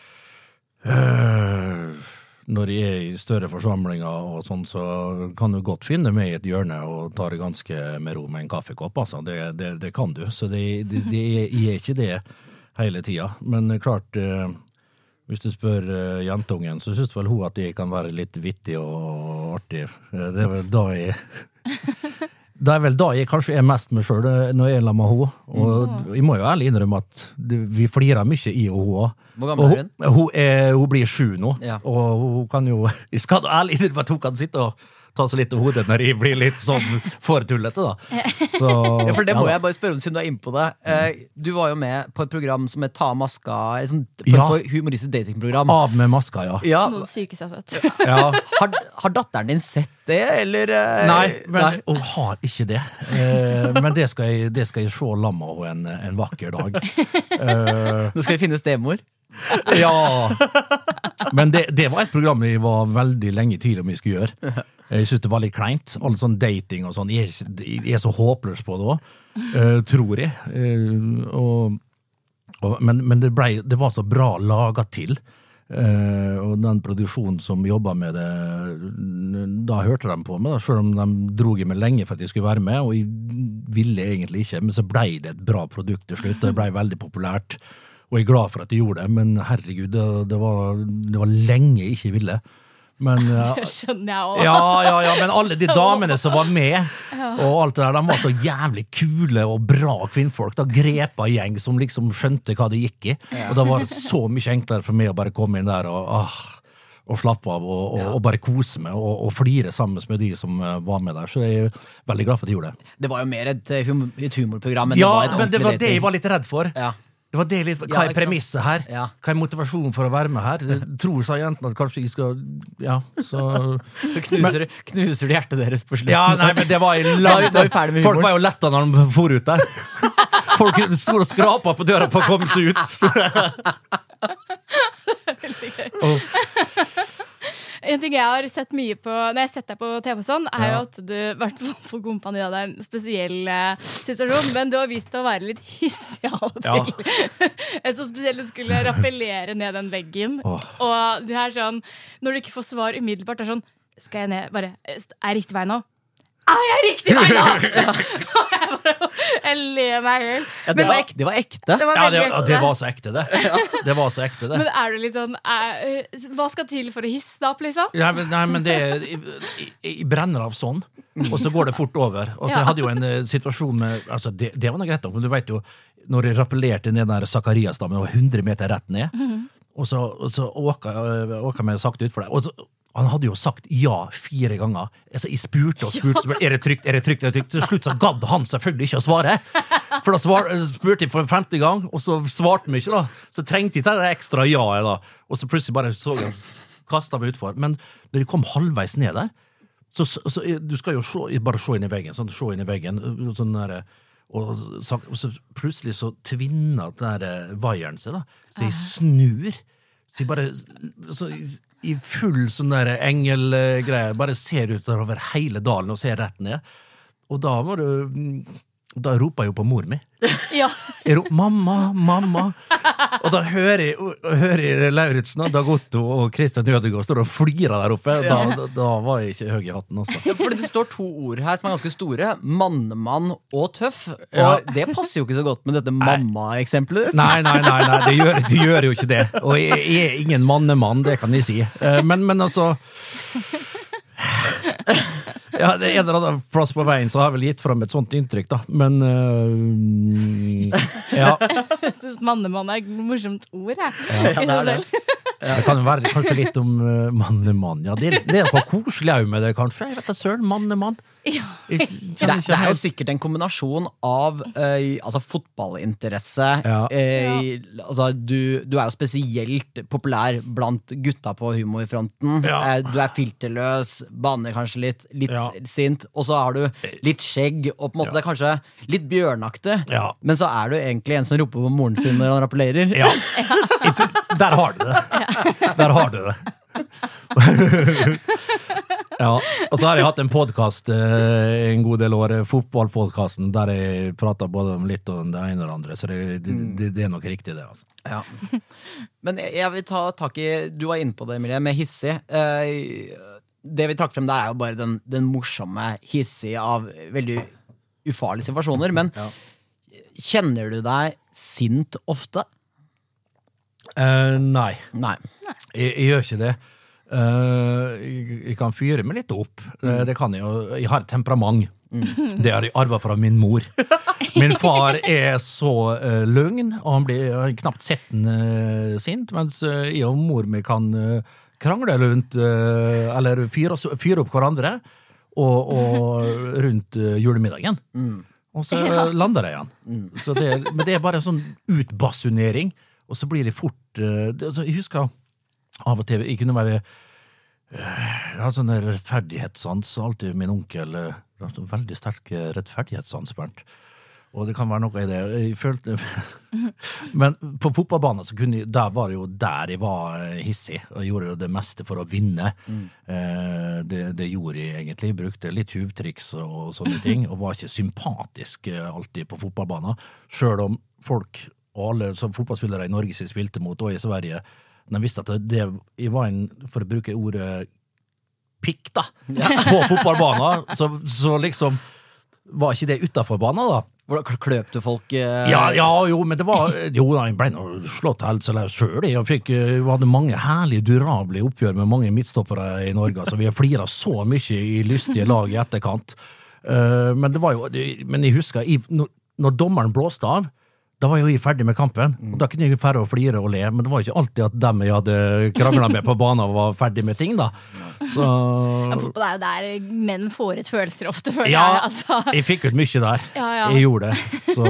øh, når jeg er i større forsamlinger og sånn, så kan du godt finne meg i et hjørne og ta det ganske med ro med en kaffekopp, altså. Det, det, det kan du, så det, det, det er, jeg er ikke det hele tiden. Men klart, eh, hvis du spør eh, jentungen, så synes vel hun at jeg kan være litt vittig og artig. Det er vel da jeg... Det er vel da jeg kanskje er mest med selv når jeg er med henne. Og jeg må jo ærlig innrømme at vi flirer mye i henne. Hvor gammel er hun? Hun, hun, er, hun blir sju nå, ja. og hun kan jo... Jeg skal ærlig innrømme at hun kan sitte og ta seg litt av hodet når jeg blir litt sånn fortullete da. Så, ja, for det må ja, jeg bare spørre om siden du er inne på det. Du var jo med på et program som het Ta Maska, et sånt ja. humoristisk datingprogram. Av med maska, ja. ja. Noen sykeste jeg har sett. Ja. Har, har datteren din sett det, eller? Nei, men Nei. Hun har ikke det. Men det skal jeg, det skal jeg se lamma en, en vakker dag. Nå skal vi finne stemor. Ja, men det, det var et program jeg var veldig lenge i tvil om jeg skulle gjøre. Jeg synes det var litt kleint, all sånn dating og sånn, jeg, jeg er så håpløs på det også, uh, tror jeg, uh, og, og, men, men det, ble, det var så bra laget til, uh, og den produksjonen som jobbet med det, da hørte de på meg, da, selv om de drog meg lenge for at jeg skulle være med, og jeg ville egentlig ikke, men så ble det et bra produkt til slutt, og det ble veldig populært, og jeg er glad for at jeg gjorde det, men herregud, det, det, var, det var lenge jeg ikke ville. Men, det skjønner jeg også. Ja, ja, ja, men alle de damene som var med, og alt det der, de var så jævlig kule og bra kvinnfolk, da grepa gjeng som liksom skjønte hva det gikk i, og da var det så mye enklere for meg å bare komme inn der og, ah, og slappe av, og, og, og bare kose meg, og, og flire sammen med de som var med der, så jeg er veldig glad for at jeg gjorde det. Det var jo mer et, hum, et humorprogram, men ja, det var et men det var dating. det jeg var litt redd for. Ja. Det var det litt, hva er premisset her? Ja. Hva er motivasjonen for å være med her? Jeg tror sa jenten at kanskje jeg skal, ja, så... Så knuser, men, knuser de hjertet deres på slutten. Ja, nei, men det var jo langt... Folk var jo letta når de for ut der. Folk stod og skrapet på døra på å komme seg ut. En ting jeg har sett mye på når jeg setter deg på T V sånn, er jo at du vært på Kompani av en spesiell uh, situasjon, men du har vist deg å være litt hissig av og til. Ja. Så spesielt du skulle rappellere ned den veggen, oh. og du er sånn, når du ikke får svar umiddelbart, er sånn, skal jeg ned, bare, er riktig vei nå? Ah, jeg er riktig vei nå! jeg, bare, jeg ler meg helt. Ja, det var ekte. Det var ekte. Det var ja, det, ekte. det var så ekte det. Det var så ekte det. Men er du litt sånn, er, hva skal til for å hisse deg opp, liksom? Ja, men, nei, men det, jeg, jeg brenner av sånn, og så går det fort over. Og så ja. Jeg hadde jo en uh, situasjon med, altså det, det var noe greit nok, men du vet jo, når jeg rappellerte ned den der Zakarias-dammen, det var hundre meter rett ned, mm-hmm. og så, og så åka, åka meg sakte ut for det, og så han hadde jo sagt ja fire ganger. Altså, jeg spurte og spurte, spurte, er det trygt, er det trygt, er det trygt? Til slutt så gadd han selvfølgelig ikke å svare. For da svar, spurte jeg for femte gang, og så svarte han ikke da. Så trengte jeg til det ekstra ja da. Og så plutselig bare så jeg, kastet meg utfor. Men når jeg kom halvveis ned der, så, så, så du skal jo se, bare se inn i veggen, sånn, se inn i veggen, sånn der, og, og så plutselig så tvinnet den der vaieren seg da. Så jeg snur, Så jeg bare så, i full sånn der engelgreier, bare ser ut over hele dalen og ser rett ned. Og da var det Da roper jeg jo på mor mi. Ja. Jeg roper, mamma, mamma. Og da hører jeg, hører jeg Lauritsen og Dag Otto og Kristian Ødegaard står og flirer der oppe. Da, da, da var jeg ikke høy i hatten, altså. Ja, fordi det står to ord her som er ganske store. Mannemann og tøff. Og Ja. det passer jo ikke så godt med dette mamma-eksemplet ditt. Nei, nei, nei, nei det, gjør, det gjør jo ikke det. Og jeg, jeg er ingen mannemann, det kan jeg si. Eh, Men, men altså ja, det er en eller annen plass på veien så har jeg vel gitt frem et sånt inntrykk da. Men uh, ja. Jeg synes mannemann er et morsomt ord, jeg. Ja, I det er seg det. selv. Det kan jo være kanskje litt om uh, mannemann. Ja, det, det er noe koselig jo med det, kanskje. Jeg vet det søren, mannemann. Ja. Jeg Det, kjenner det ikke er jo helt- sikkert en kombinasjon av eh, altså fotballinteresse. Ja. Eh, altså, du, du er jo spesielt populær blant gutta på humorfronten. Ja. Eh, du er filterløs, banner kanskje litt, litt Ja. sint, og så har du litt skjegg, og på en måte det er kanskje litt bjørnaktig. Ja. Men så er du egentlig en som roper på moren sin når han rappellerer. Ja, Jeg tror- der har du det. Der har du det. Ja, og så har jeg hatt en podcast eh, en god del år, fotballpodcasten, der jeg prater både om litt om det ene og det andre, så det, det, det, det er nok riktig det, altså. Ja. Men jeg, jeg vil ta tak i, du var inne på det, Emilie, med hissig. Eh, det vi trakk frem, det er jo bare den, den morsomme hissig av veldig ufarlige situasjoner, men Ja. kjenner du deg sint ofte? Eh, nei, Nei. jeg, jeg gjør ikke det. Eh, jeg, jeg kan fyre meg litt opp. Eh, det kan jeg jo. Jeg har et temperament. Det har jeg arvet fra min mor. Min far er så uh, løgn, og han blir jeg har knapt sett den uh, sint, mens uh, jeg og mor mi kan uh, krangle rundt, uh, eller fyre, oss- fyre opp hverandre, og, og rundt uh, julemiddagen. Og så Ja. lander det igjen. Så det, men det er bare sånn utbasunering, og så blir det fort uh, det, altså, jeg husker av og til, jeg kunne være jeg har sånn rettferdighetssans, alltid min onkel uh, har sånn veldig sterk uh, rettferdighetssans, Bernt. Og det kan være noe i det. Jeg følte Men på fotballbanen så kunne jeg, der var det jo der jeg var uh, hissig, og jeg gjorde jo det meste for å vinne. Uh, det, det gjorde jeg egentlig. Jeg brukte litt tjuvtriks og sånne ting, og var ikke sympatisk uh, alltid på fotballbanen, selv om folk og alle som fotballspillere i Norge som jeg spilte mot, og i Sverige, de visste at det, jeg var en, for å bruke ordet pikk da, på fotballbanen, så, så liksom var ikke det utenfor banen da. Hvordan kløp du folk? eh, Ja, ja, jo, men det var, jo, jeg ble nå slått helseløs selv. Jeg fikk, eh, vi hadde mange herlige, durable oppgjør med mange midtstoppere i Norge, så vi har fliret så mye i lystige lag i etterkant. Eh, men det var jo, det- men jeg husker, jeg, når, når dommeren blåste av, da var jo jeg ferdig med kampen, og da kunne jeg færre å flire og le, men det var jo ikke alltid at dem jeg hadde kranglet med på banen var ferdig med ting da. Så... Ja, fotball er jo der menn får ut følelser ofte, føler Ja, jeg. Altså. jeg fikk ut mye der. Ja, ja. Jeg gjorde det. Så,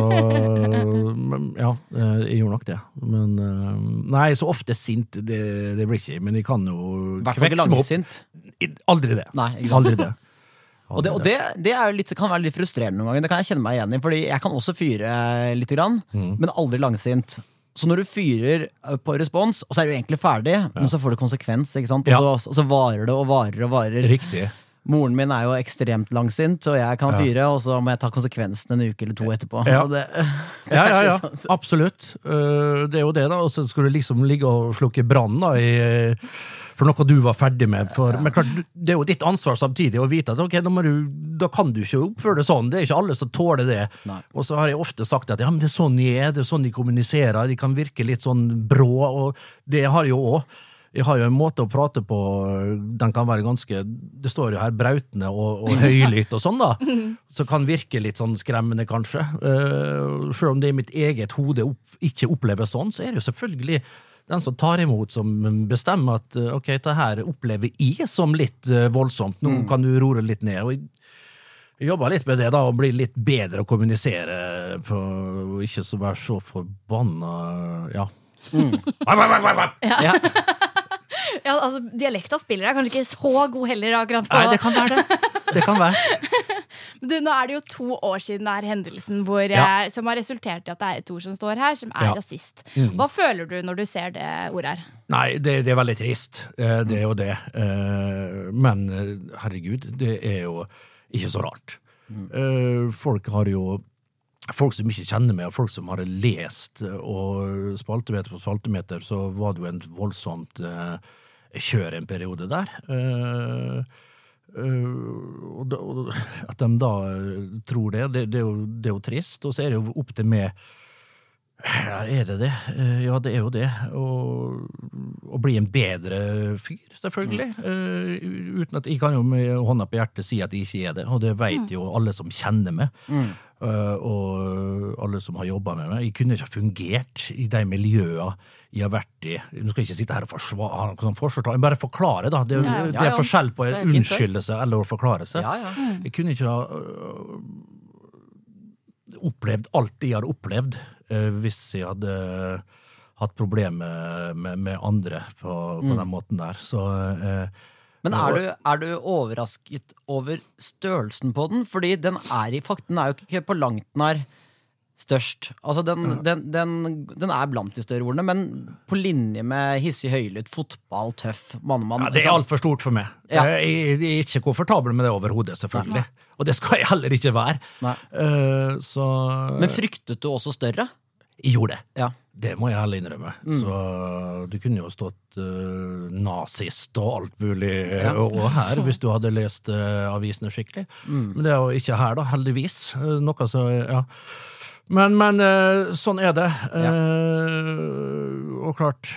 men, ja, jeg gjorde nok det. Men, eh, nei, så ofte sint, det, det blir ikke, men jeg kan jo Hvert fall ikke kvekse meg opp. langsint. Aldri det. Nei, ikke sant? Aldri det. Og det, og det, det er jo litt, kan være litt frustrerende noen ganger. Det kan jeg kjenne meg igjen i, fordi jeg kan også fyre litt grann, men aldri langsint. Så når du fyrer på respons, og så er du egentlig ferdig, men så får det konsekvens, ikke sant? Og, Ja. så, og så varer det og varer og varer. Riktig. Moren min er jo ekstremt langsint, og jeg kan Ja. fyre, og så må jeg ta konsekvensen en uke eller to etterpå. Ja. Og det, Ja, ja, ja, sånn. absolutt. Eh, Det er jo det da, og så skulle du liksom ligge og slukke brann da, i, for noe du var ferdig med. For, men klart, det er jo ditt ansvar samtidig å vite at ok, da, må du, da kan du ikke oppføre det sånn, det er ikke alle som tåler det. Nei. Og så har jeg ofte sagt at ja, men det er sånn jeg er, det er sånn de kommuniserer, de kan virke litt sånn brå, og det har jeg jo også. Jeg har jo en måte å prate på, den kan være ganske, det står jo her brautende og, og høylytt og sånn da, så kan virke litt sånn skremmende kanskje. Uh, selv om det i mitt eget hode opp, ikke opplever sånn, så er det jo selvfølgelig den som tar imot som bestemmer at uh, ok, det her opplever jeg som litt uh, voldsomt, nå kan du roe litt ned, og jeg, jeg jobber litt med det da, og blir litt bedre å kommunisere, for å ikke så være så forbanna, ja. Mm. Ja. Ja, altså, dialekta spiller er kanskje ikke så god heller akkurat på. Nei, det kan være det. Det kan være. Men du, nå er det jo to år siden det er hendelsen hvor, Ja. eh, som har resultert i at det er et ord som står her, som er Ja. rasist. Mm. Hva føler du når du ser det ordet her? Nei, det, det er veldig trist. Eh, Det er jo det. Eh, Men eh, herregud, det er jo ikke så rart. Eh, Folk har jo Folk som ikke kjenner meg, og folk som har lest, og spaltemeter for spaltemeter, så var det jo en voldsomt eh, kjør en periode der. Eh, eh, og, da, og at de da tror det, det, det, er jo, det er jo trist, og så er det jo opp til meg. Ja, er det det? Eh, Ja, det er jo det. Og, og bli en bedre fyr, selvfølgelig. Eh, uten at jeg kan jo med hånda på hjertet si at jeg ikke er det, og det vet jo alle som kjenner meg. Uh, og alle som har jobbet med meg. Jeg kunne ikke ha fungert i de miljøene jeg har vært i. Nå skal jeg ikke sitte her og forsvare, sånn forsvare, men bare forklare da. Det, Ja, ja. det er forskjell på Det å er fint, det. unnskylde seg eller å forklare seg. Ja, ja. Jeg kunne ikke ha øh, opplevd alt jeg har opplevd øh, hvis jeg hadde hatt problemer med, med andre på, på Mm. den måten der. Så øh, Men er du, er du overrasket over størrelsen på den? Fordi den er i fakt, den er jo ikke på langt nær størst. Altså den, den, den, den er blant de større ordene, men på linje med hissig høylytt, fotball, tøff, mannemann. Ja, det er alt for stort for meg. Ja. Jeg, jeg er ikke komfortabel med det overhodet, selvfølgelig. Og det skal jeg heller ikke være. Nei. Uh, så Men fryktet du også større? Jeg gjorde det. Ja. Det må jeg heller innrømme. Mm. Så du kunne jo stått uh, nazist og alt mulig Ja. og, og her, hvis du hadde lest uh, avisene skikkelig. Mm. Men det er jo ikke her da, heldigvis. Uh, noe så, ja. Men, men uh, sånn er det. Uh, og klart,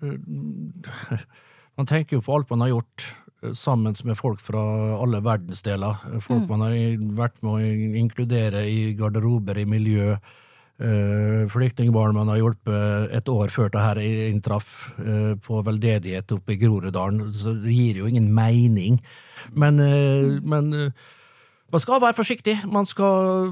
uh, man tenker jo på alt man har gjort uh, sammen med folk fra alle verdensdeler. Folk Mm. man har vært med å inkludere i garderober, i miljø, Uh, flyktningbarn man har hjulpet et år før det her inntraff uh, på veldedighet oppe i Groruddalen, så det gir jo ingen mening. Men, uh, men uh, man skal være forsiktig. Man skal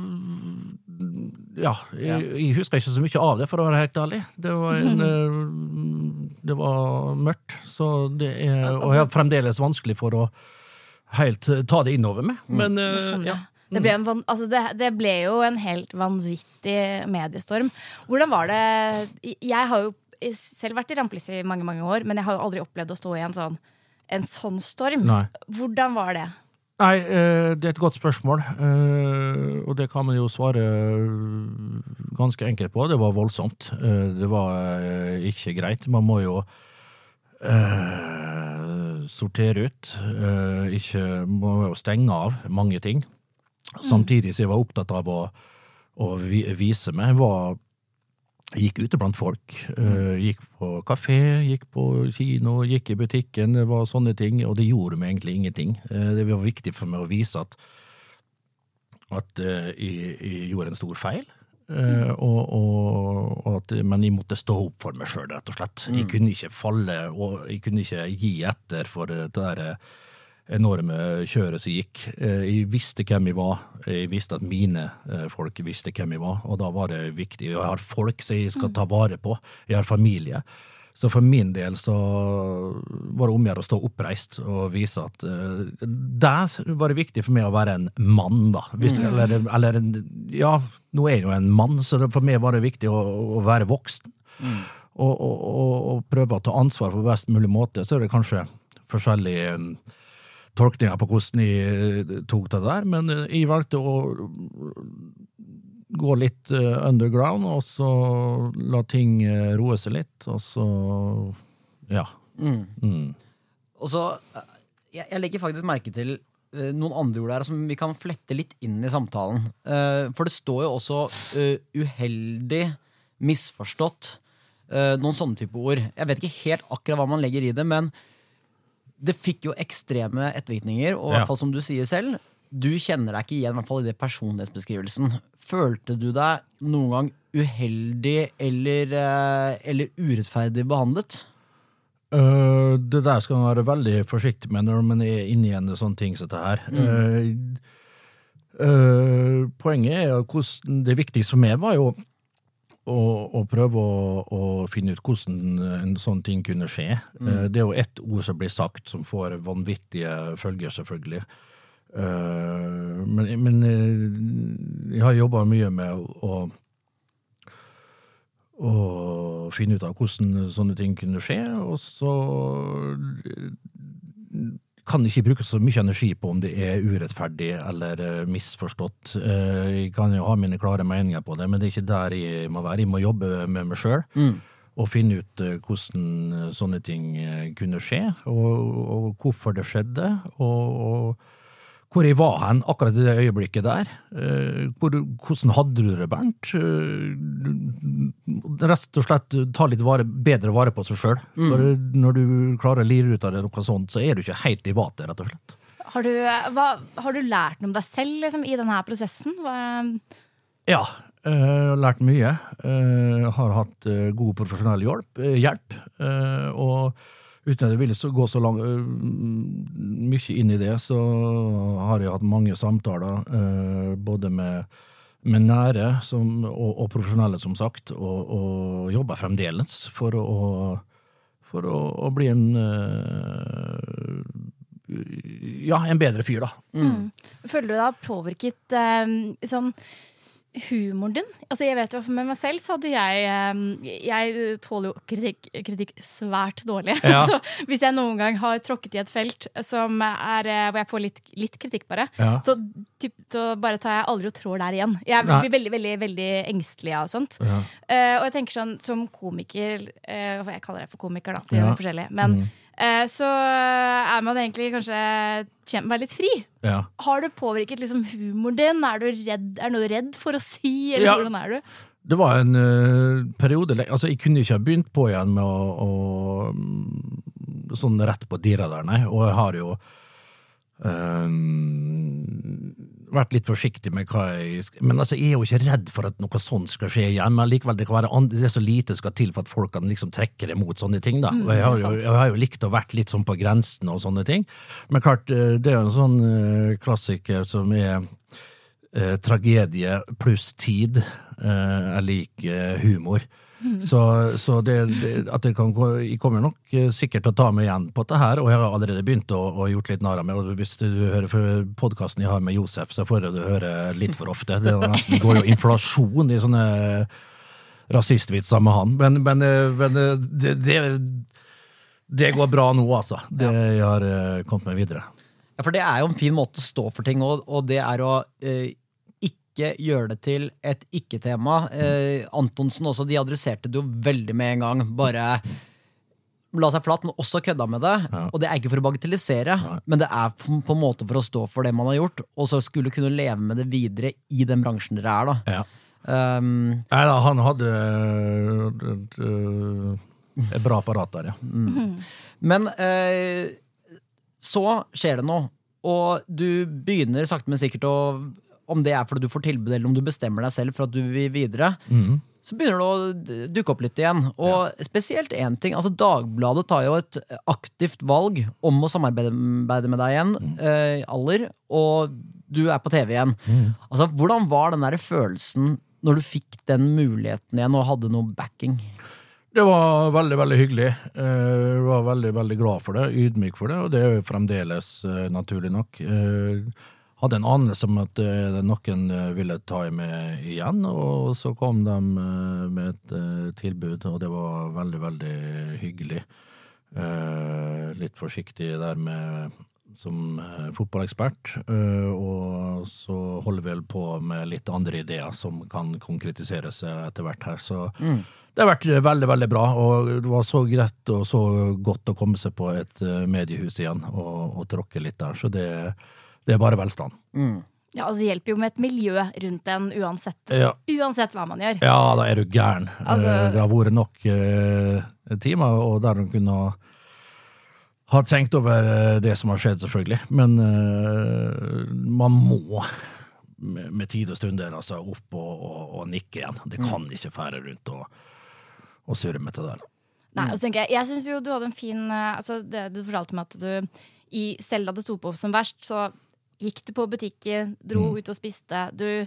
ja, jeg, jeg husker ikke så mye av det, for å være helt ærlig. Det var, en, uh, det var mørkt, så det er, og jeg har fremdeles vanskelig for å helt ta det innover meg. Men uh, ja. Det ble, en van, altså det, det ble jo en helt vanvittig mediestorm. Hvordan var det? Jeg har jo selv vært i rampelyset i mange, mange år, men jeg har jo aldri opplevd å stå i en sånn, en sånn storm. Nei. Hvordan var det? Nei, eh, det er et godt spørsmål, eh, og det kan man jo svare ganske enkelt på. Det var voldsomt. Eh, det var eh, ikke greit. Man må jo eh, sortere ut, eh, ikke, man må jo stenge av mange ting. Samtidig så jeg var opptatt av å, å vi- vise meg. Jeg var, gikk ute blant folk, uh, gikk på kafé, gikk på kino, gikk i butikken, det var sånne ting, og det gjorde meg egentlig ingenting. Uh, det var viktig for meg å vise at, at uh, jeg, jeg gjorde en stor feil, uh, og, og, og at, men jeg måtte stå opp for meg selv, rett og slett. Jeg kunne ikke falle, og jeg kunne ikke gi etter for det der enorme kjøret som gikk. Jeg visste hvem jeg var. Jeg visste at mine folk visste hvem jeg var, og da var det viktig. Jeg har folk som jeg skal ta vare på. Jeg har familie. Så for min del så var det om å stå oppreist og vise at uh, der var det viktig for meg å være en mann, da. Hvis, mm. eller, eller en, ja, nå er jeg jo en mann, så det, for meg var det viktig å, å være voksen. Mm. Og, og, og, og prøve å ta ansvar på best mulig måte. Så er det kanskje forskjellige um, tolkninger på hvordan jeg tok det der, men jeg valgte å gå litt underground, og så la ting roe seg litt, og så, ja. Mm. Mm. Og så, jeg, jeg legger faktisk merke til uh, noen andre ord her som vi kan flette litt inn i samtalen. Uh, for det står jo også uh, uheldig, misforstått, uh, noen sånne type ord. Jeg vet ikke helt akkurat hva man legger i det, men det fikk jo ekstreme ettervirkninger, og i hvert fall som du sier selv, du kjenner deg ikke igjen, i hvert fall i det personlighetsbeskrivelsen. Følte du deg noen gang uheldig eller, eller urettferdig behandlet? Uh, det der skal man være veldig forsiktig med når man er inne i en sånn ting som det her. Mm. Uh, uh, poenget er hvordan det viktigste for meg var jo Og, og prøve å, å finne ut hvordan en sånn ting kunne skje. Mm. Det er jo ett ord som blir sagt som får vanvittige følger, selvfølgelig. Uh, men, men uh, jeg har jobbet mye med å, å finne ut av hvordan sånne ting kunne skje, og så kan jeg ikke bruke så mye energi på om det er urettferdig eller uh, misforstått. Uh, jeg kan jo ha mine klare meninger på det, men det er ikke der jeg må være. Jeg må jobbe med meg selv. Mm. Og finne ut uh, hvordan sånne ting uh, kunne skje, og, og hvorfor det skjedde, og, og hvor jeg var hen akkurat i det øyeblikket der. Uh, hvor, hvordan hadde du det, Bernt? Uh, rett og slett ta litt vare, bedre vare på seg selv. Mm. For når du klarer å lire ut av det noe sånt, så er du ikke helt i vater, rett og slett. Har du, hva, har du lært noe om deg selv liksom, i denne prosessen? Hva... Ja, jeg har lært mye. Jeg har hatt god profesjonell hjelp, hjelp og uten at jeg ville gå så lang, mye inn i det, så har jeg hatt mange samtaler, både med, med nære som, og, og profesjonelle, som sagt, og, og jobber fremdeles for å, for å, å bli en ja, en bedre fyr, da. Mm. Føler du deg har påvirket sånn humoren din? Altså jeg vet jo, med meg selv så hadde jeg jeg tåler jo kritikk, kritikk svært dårlig. Ja. Så hvis jeg noen gang har tråkket i et felt som er, hvor jeg får litt, litt kritikk bare, ja. så, typ, så bare tar jeg aldri og trår der igjen. Jeg blir Nei. veldig, veldig, veldig engstelig av sånt. Ja. Uh, og jeg tenker sånn, som komiker, uh, jeg kaller det for komiker da, det gjør ja. forskjellig, men mm. uh, så er man egentlig kanskje kjem, være litt fri. Ja. Har du påvirket liksom humoren din? Er du redd, er du redd for å si, eller ja. hvordan er du? Det var en uh, periode, altså jeg kunne ikke ha begynt på igjen med å, å sånn rett på dyra der, nei, og jeg har jo um, vært litt forsiktig med hva jeg, men altså jeg er jo ikke redd for at noe sånt skal skje igjen, men likevel det kan være andre, det er så lite skal til for at folk kan liksom trekke det mot sånne ting da, mm, og jeg har, jo, jeg har jo likt å vært litt sånn på grensen og sånne ting, men klart det er en sånn uh, klassiker som er uh, tragedie pluss tid uh, er lik uh, humor. Mm. Så, så det, det, at det kan gå, jeg kommer nok sikkert til å ta meg igjen på dette her, og jeg har allerede begynt å, å gjort litt narr av meg, og hvis du hører for podcasten jeg har med Josef, så får du høre litt for ofte. Det nesten, går jo inflasjon i sånne rasistvitser med han, men, men, men det, det, det går bra nå, altså. Det jeg har kommet meg videre. Ja, for det er jo en fin måte å stå for ting, og, og det er å uh, ikke gjøre det til et ikke-tema. Eh, Antonsen også, de adresserte det jo veldig med en gang. Bare la seg flatt, men også kødda med det. Ja. Og det er ikke for å bagatellisere, ja. men det er på en måte for å stå for det man har gjort, og så skulle kunne leve med det videre i den bransjen dere er da. Ja. Um, Nei da, han hadde et, et bra apparat der, ja. Mm. Men eh, så skjer det noe, og du begynner sakte men sikkert å om det er fordi du får tilbud, eller om du bestemmer deg selv for at du vil videre, mm. så begynner det å dukke opp litt igjen. Og ja. spesielt en ting, altså Dagbladet tar jo et aktivt valg om å samarbeide med deg igjen, mm. eh, aller, og du er på T V igjen. Mm. Altså, hvordan var den der følelsen når du fikk den muligheten igjen og hadde noe backing? Det var veldig, veldig hyggelig. Jeg var veldig, veldig glad for det, ydmyk for det, og det er jo fremdeles naturlig nok. Jeg hadde en anelse om at uh, noen uh, ville ta med igjen, og så kom de uh, med et uh, tilbud, og det var veldig, veldig hyggelig. Uh, litt forsiktig der med, som uh, fotballekspert, uh, og så holder vi vel på med litt andre ideer som kan konkretisere seg etter hvert her, så mm. det har vært veldig, veldig bra, og det var så greit og så godt å komme seg på et uh, mediehus igjen og, og tråkke litt der, så det Det er bare velstand. Mm. Ja, altså det hjelper jo med et miljø rundt en uansett, ja. uansett hva man gjør. Ja, da er du gæren. Altså, det har vært nok uh, timer, og der de kunne ha tenkt over det som har skjedd, selvfølgelig. Men uh, man må med, med tid og stunder altså, opp og, og, og nikke igjen. Det kan mm. ikke fære rundt og, og surre med det der. Nei, og så tenker jeg, jeg synes jo du hadde en fin, altså det du fortalte meg at du, i, selv da det stod på som verst, så gikk du på butikken, dro mm. ut og spiste, du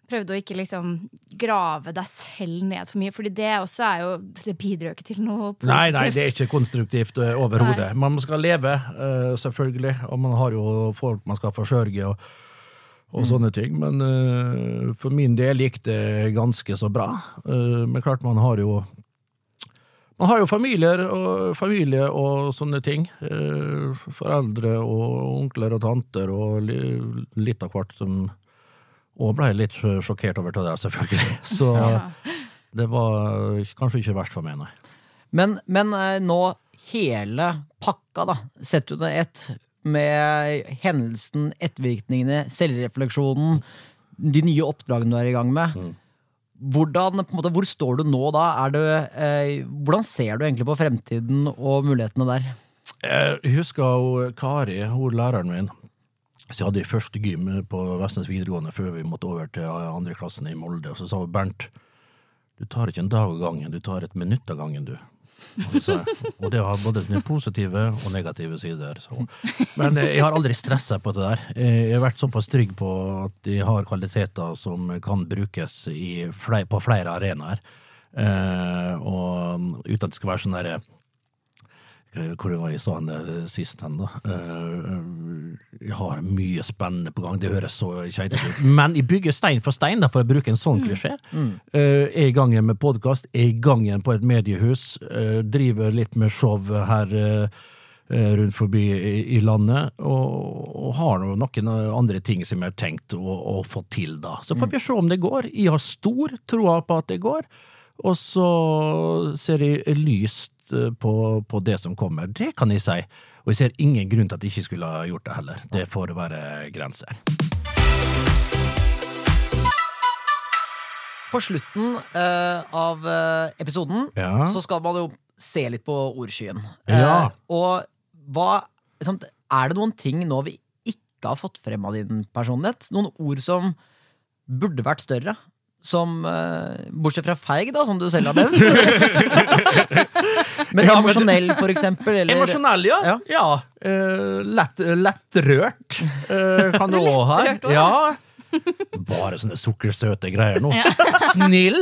prøvde å ikke liksom grave deg selv ned for mye, fordi det også er jo, det bidrar ikke til noe positivt. Nei, nei, det er ikke konstruktivt uh, overhodet. Man skal leve, uh, selvfølgelig, og man har jo folk man skal forsørge og, og mm. sånne ting, men uh, for min del gikk det ganske så bra. Uh, men klart man har jo Man har jo familier og familie og sånne ting. Uh, foreldre og onkler og tanter og li, litt av hvert som og ble litt sjokkert over det der, selvfølgelig. Så ja. Det var kanskje ikke verst for meg, nei. Men, men nå hele pakka da, sett under ett med hendelsen, ettervirkningene, selvrefleksjonen, de nye oppdragene du er i gang med. Mm. Hvordan, på en måte, hvor står du nå da? Er du, eh, hvordan ser du egentlig på fremtiden og mulighetene der? Jeg husker jo Kari, hun læreren min, så jeg hadde i første gym på Vestnes videregående før vi måtte over til andre klassen i Molde, og så sa Bernt, du tar ikke en dag av gangen, du tar et minutt av gangen, du. Og, så, og det har både sine positive og negative sider. Så. Men jeg har aldri stresset på det der. Jeg har vært såpass trygg på at de har kvaliteter som kan brukes i flere, på flere arenaer, eh, og uten at det skal være sånn der hvor det var jeg sa han det sist hen da. Jeg har mye spennende på gang, det høres så kjeitet ut. Men jeg bygger stein for stein, da, for å bruke en sånn klisjé. Mm. Jeg er i gang med podcast, jeg er i gang på et mediehus, driver litt med show her rundt forbi i landet, og, og har noen andre ting som jeg har tenkt å, å få til da. Så får vi se om det går. Jeg har stor troa på at det går, og så ser jeg lyst På, på det som kommer. Det kan jeg si. Og jeg ser ingen grunn til at jeg ikke skulle ha gjort det heller. Det får være grenser. På slutten uh, av uh, episoden ja. Så skal man jo se litt på ordskyen. Ja. Uh, og hva, sant, er det noen ting nå vi ikke har fått frem av din personlighet? Noen ord som burde vært større? Som, uh, bortsett fra feig da, som du selv har nevnt. Men ja, emosjonell for eksempel eller... Emosjonell, ja, ja. ja. Uh, lett, lett rørt uh, kan du også ha ja. Bare sånne sukkersøte greier nå ja. Snill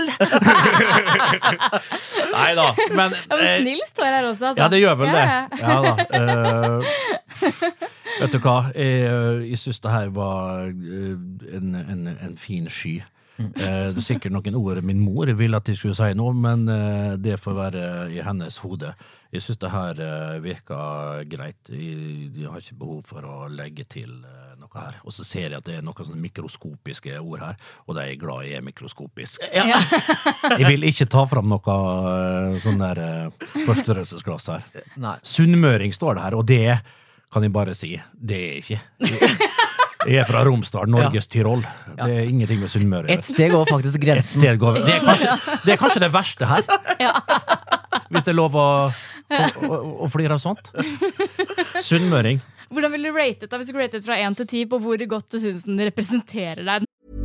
Neida men, ja, men snill står her også altså. Ja, det gjør vel ja. det ja, da. Uh, Vet du hva jeg, jeg synes det her var en, en, en fin sky Mm. Eh, det er sikkert noen ord min mor vil at jeg skulle si noe, men eh, det får være i hennes hode. Jeg synes det her eh, virker greit. Jeg, jeg har ikke behov for å legge til eh, noe her. Og så ser jeg at det er noen sånne mikroskopiske ord her, og det er jeg glad jeg er mikroskopisk. Ja. Jeg vil ikke ta fram noe eh, sånn der eh, forstørrelsesglass her. Nei. Sunnmøring står det her, og det kan jeg bare si, det er ikke... Jeg er fra Romsdal, Norges ja. Tyrol. Det er ingenting med Sunnmøre. Et steg går faktisk grensen. Et går, det, er kanskje, det er kanskje det verste her. Ja. Hvis det er lov å, å, å, å flire av sånt. Sunnmøring. Hvordan vil du rate det, hvis du ratet fra en til ti på hvor godt du synes den representerer deg?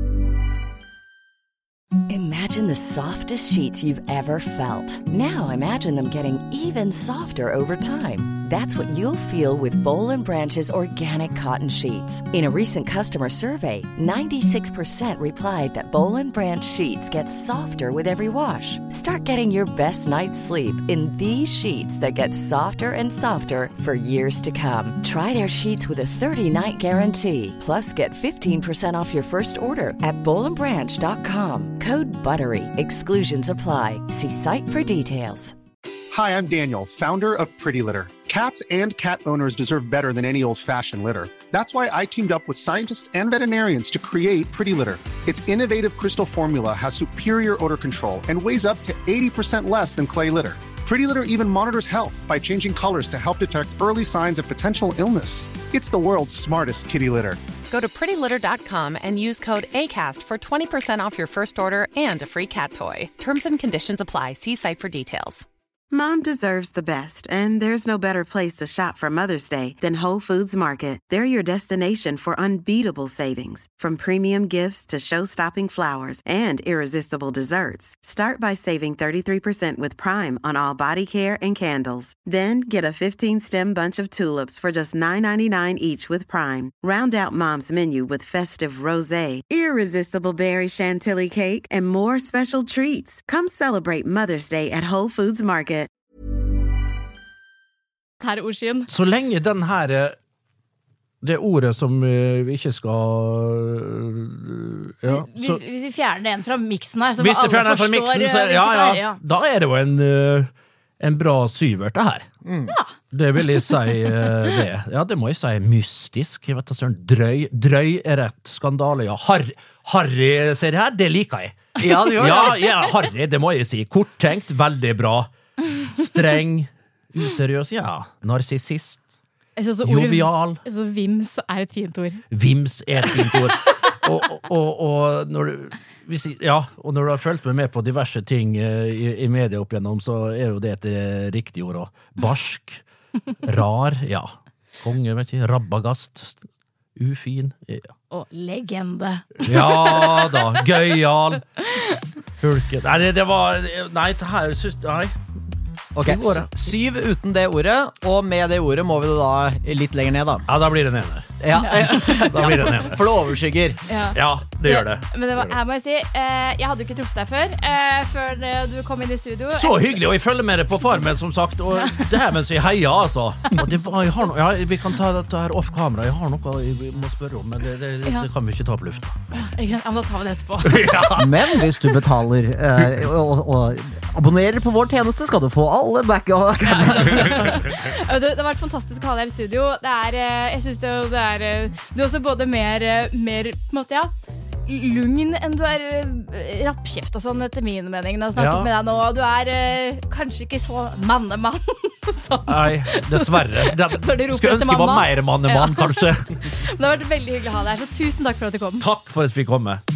Imagine the softest sheets you've ever felt. Now imagine them getting even softer over time. That's what you'll feel with Boll and Branch's organic cotton sheets. In a recent customer survey, ninety-six percent replied that Boll and Branch sheets get softer with every wash. Start getting your best night's sleep in these sheets that get softer and softer for years to come. Try their sheets with a thirty-night guarantee. Plus, get fifteen percent off your first order at boll and branch dot com. Code BUTTERY. Exclusions apply. See site for details. Hi, I'm Daniel, founder of Pretty Litter. Cats and cat owners deserve better than any old-fashioned litter. That's why I teamed up with scientists and veterinarians to create Pretty Litter. Its innovative crystal formula has superior odor control and weighs up to eighty percent less than clay litter. Pretty Litter even monitors health by changing colors to help detect early signs of potential illness. It's the world's smartest kitty litter. Go to pretty litter dot com and use code ACAST for twenty percent off your first order and a free cat toy. Terms and conditions apply. See site for details. Mom deserves the best, and there's no better place to shop for Mother's Day than Whole Foods Market. They're your destination for unbeatable savings, from premium gifts to show-stopping flowers and irresistible desserts. Start by saving thirty-three percent with Prime on all body care and candles. Then get a fifteen-stem bunch of tulips for just nine ninety-nine each with Prime. Round out Mom's menu with festive rosé, irresistible berry chantilly cake, and more special treats. Come celebrate Mother's Day at Whole Foods Market. Her er ordskyen. Så lenge den her det ordet som vi ikke skal ja, så, hvis, hvis vi fjerner den fra miksen her, så hvis alle fjerner forstår miksen, så, ja, ja, ja. Da er det jo en, en bra syvert det her. Mm. Ja. Det vil jeg si det. Ja, det må jeg si mystisk. Jeg vet ikke, sånn drøy, drøy er rett, skandale, ja. Harry, Harry ser det her, det liker jeg. Ja, det gjør det. Ja, ja, Harry, det må jeg si. Korttenkt, veldig bra. Streng, useriøs, ja. Narsissist. Jovial. Så Vims er et fint ord. Vims er et fint ord. og, og, og, når du, hvis, ja, og når du har følt meg med på diverse ting i, i media opp igjennom, så er jo det et riktig ord også. Barsk, rar, ja. Konge, vet ikke, rabbagast, ufin, ja. Og legende. Ja da, gøyal. Hulke. Nei, det, det var, nei, det her synes, nei. Ok, syv uten det ordet, og med det ordet må vi da litt lenger ned da. Ja, da blir det nede. Ja, da blir det nede. For det overskygger. Ja, ja det gjør det. Men det var, her må jeg si, eh, jeg hadde jo ikke truffet deg før, eh, før du kom inn i studio. Så hyggelig, og jeg følger med deg på Farmen, som sagt, og det her mens jeg heier, altså. Og det var, jeg har no, ja, vi kan ta dette her off kamera, jeg har noe jeg må spørre om, men det, det, det, det kan vi ikke ta på lufta. Ikke sant? Ja, men da tar vi det etterpå. Ja. Men hvis du betaler eh, og, og abonnerer på vår tjeneste, skal du få alle back og ja. det, det har vært fantastisk å ha deg i studio. Det er, jeg synes det, det er du er også både mer, mer på en måte, ja, lugn enn du er rappkjeft og sånn, etter min mening. Når jeg har snakket ja. med deg nå, du er uh, kanskje ikke så mannemann. Nei, dessverre. Det skulle ønske jeg var mer mannemann, ja. kanskje. Det har vært veldig hyggelig å ha deg her, så tusen takk for at du kom. Takk for at vi kom med.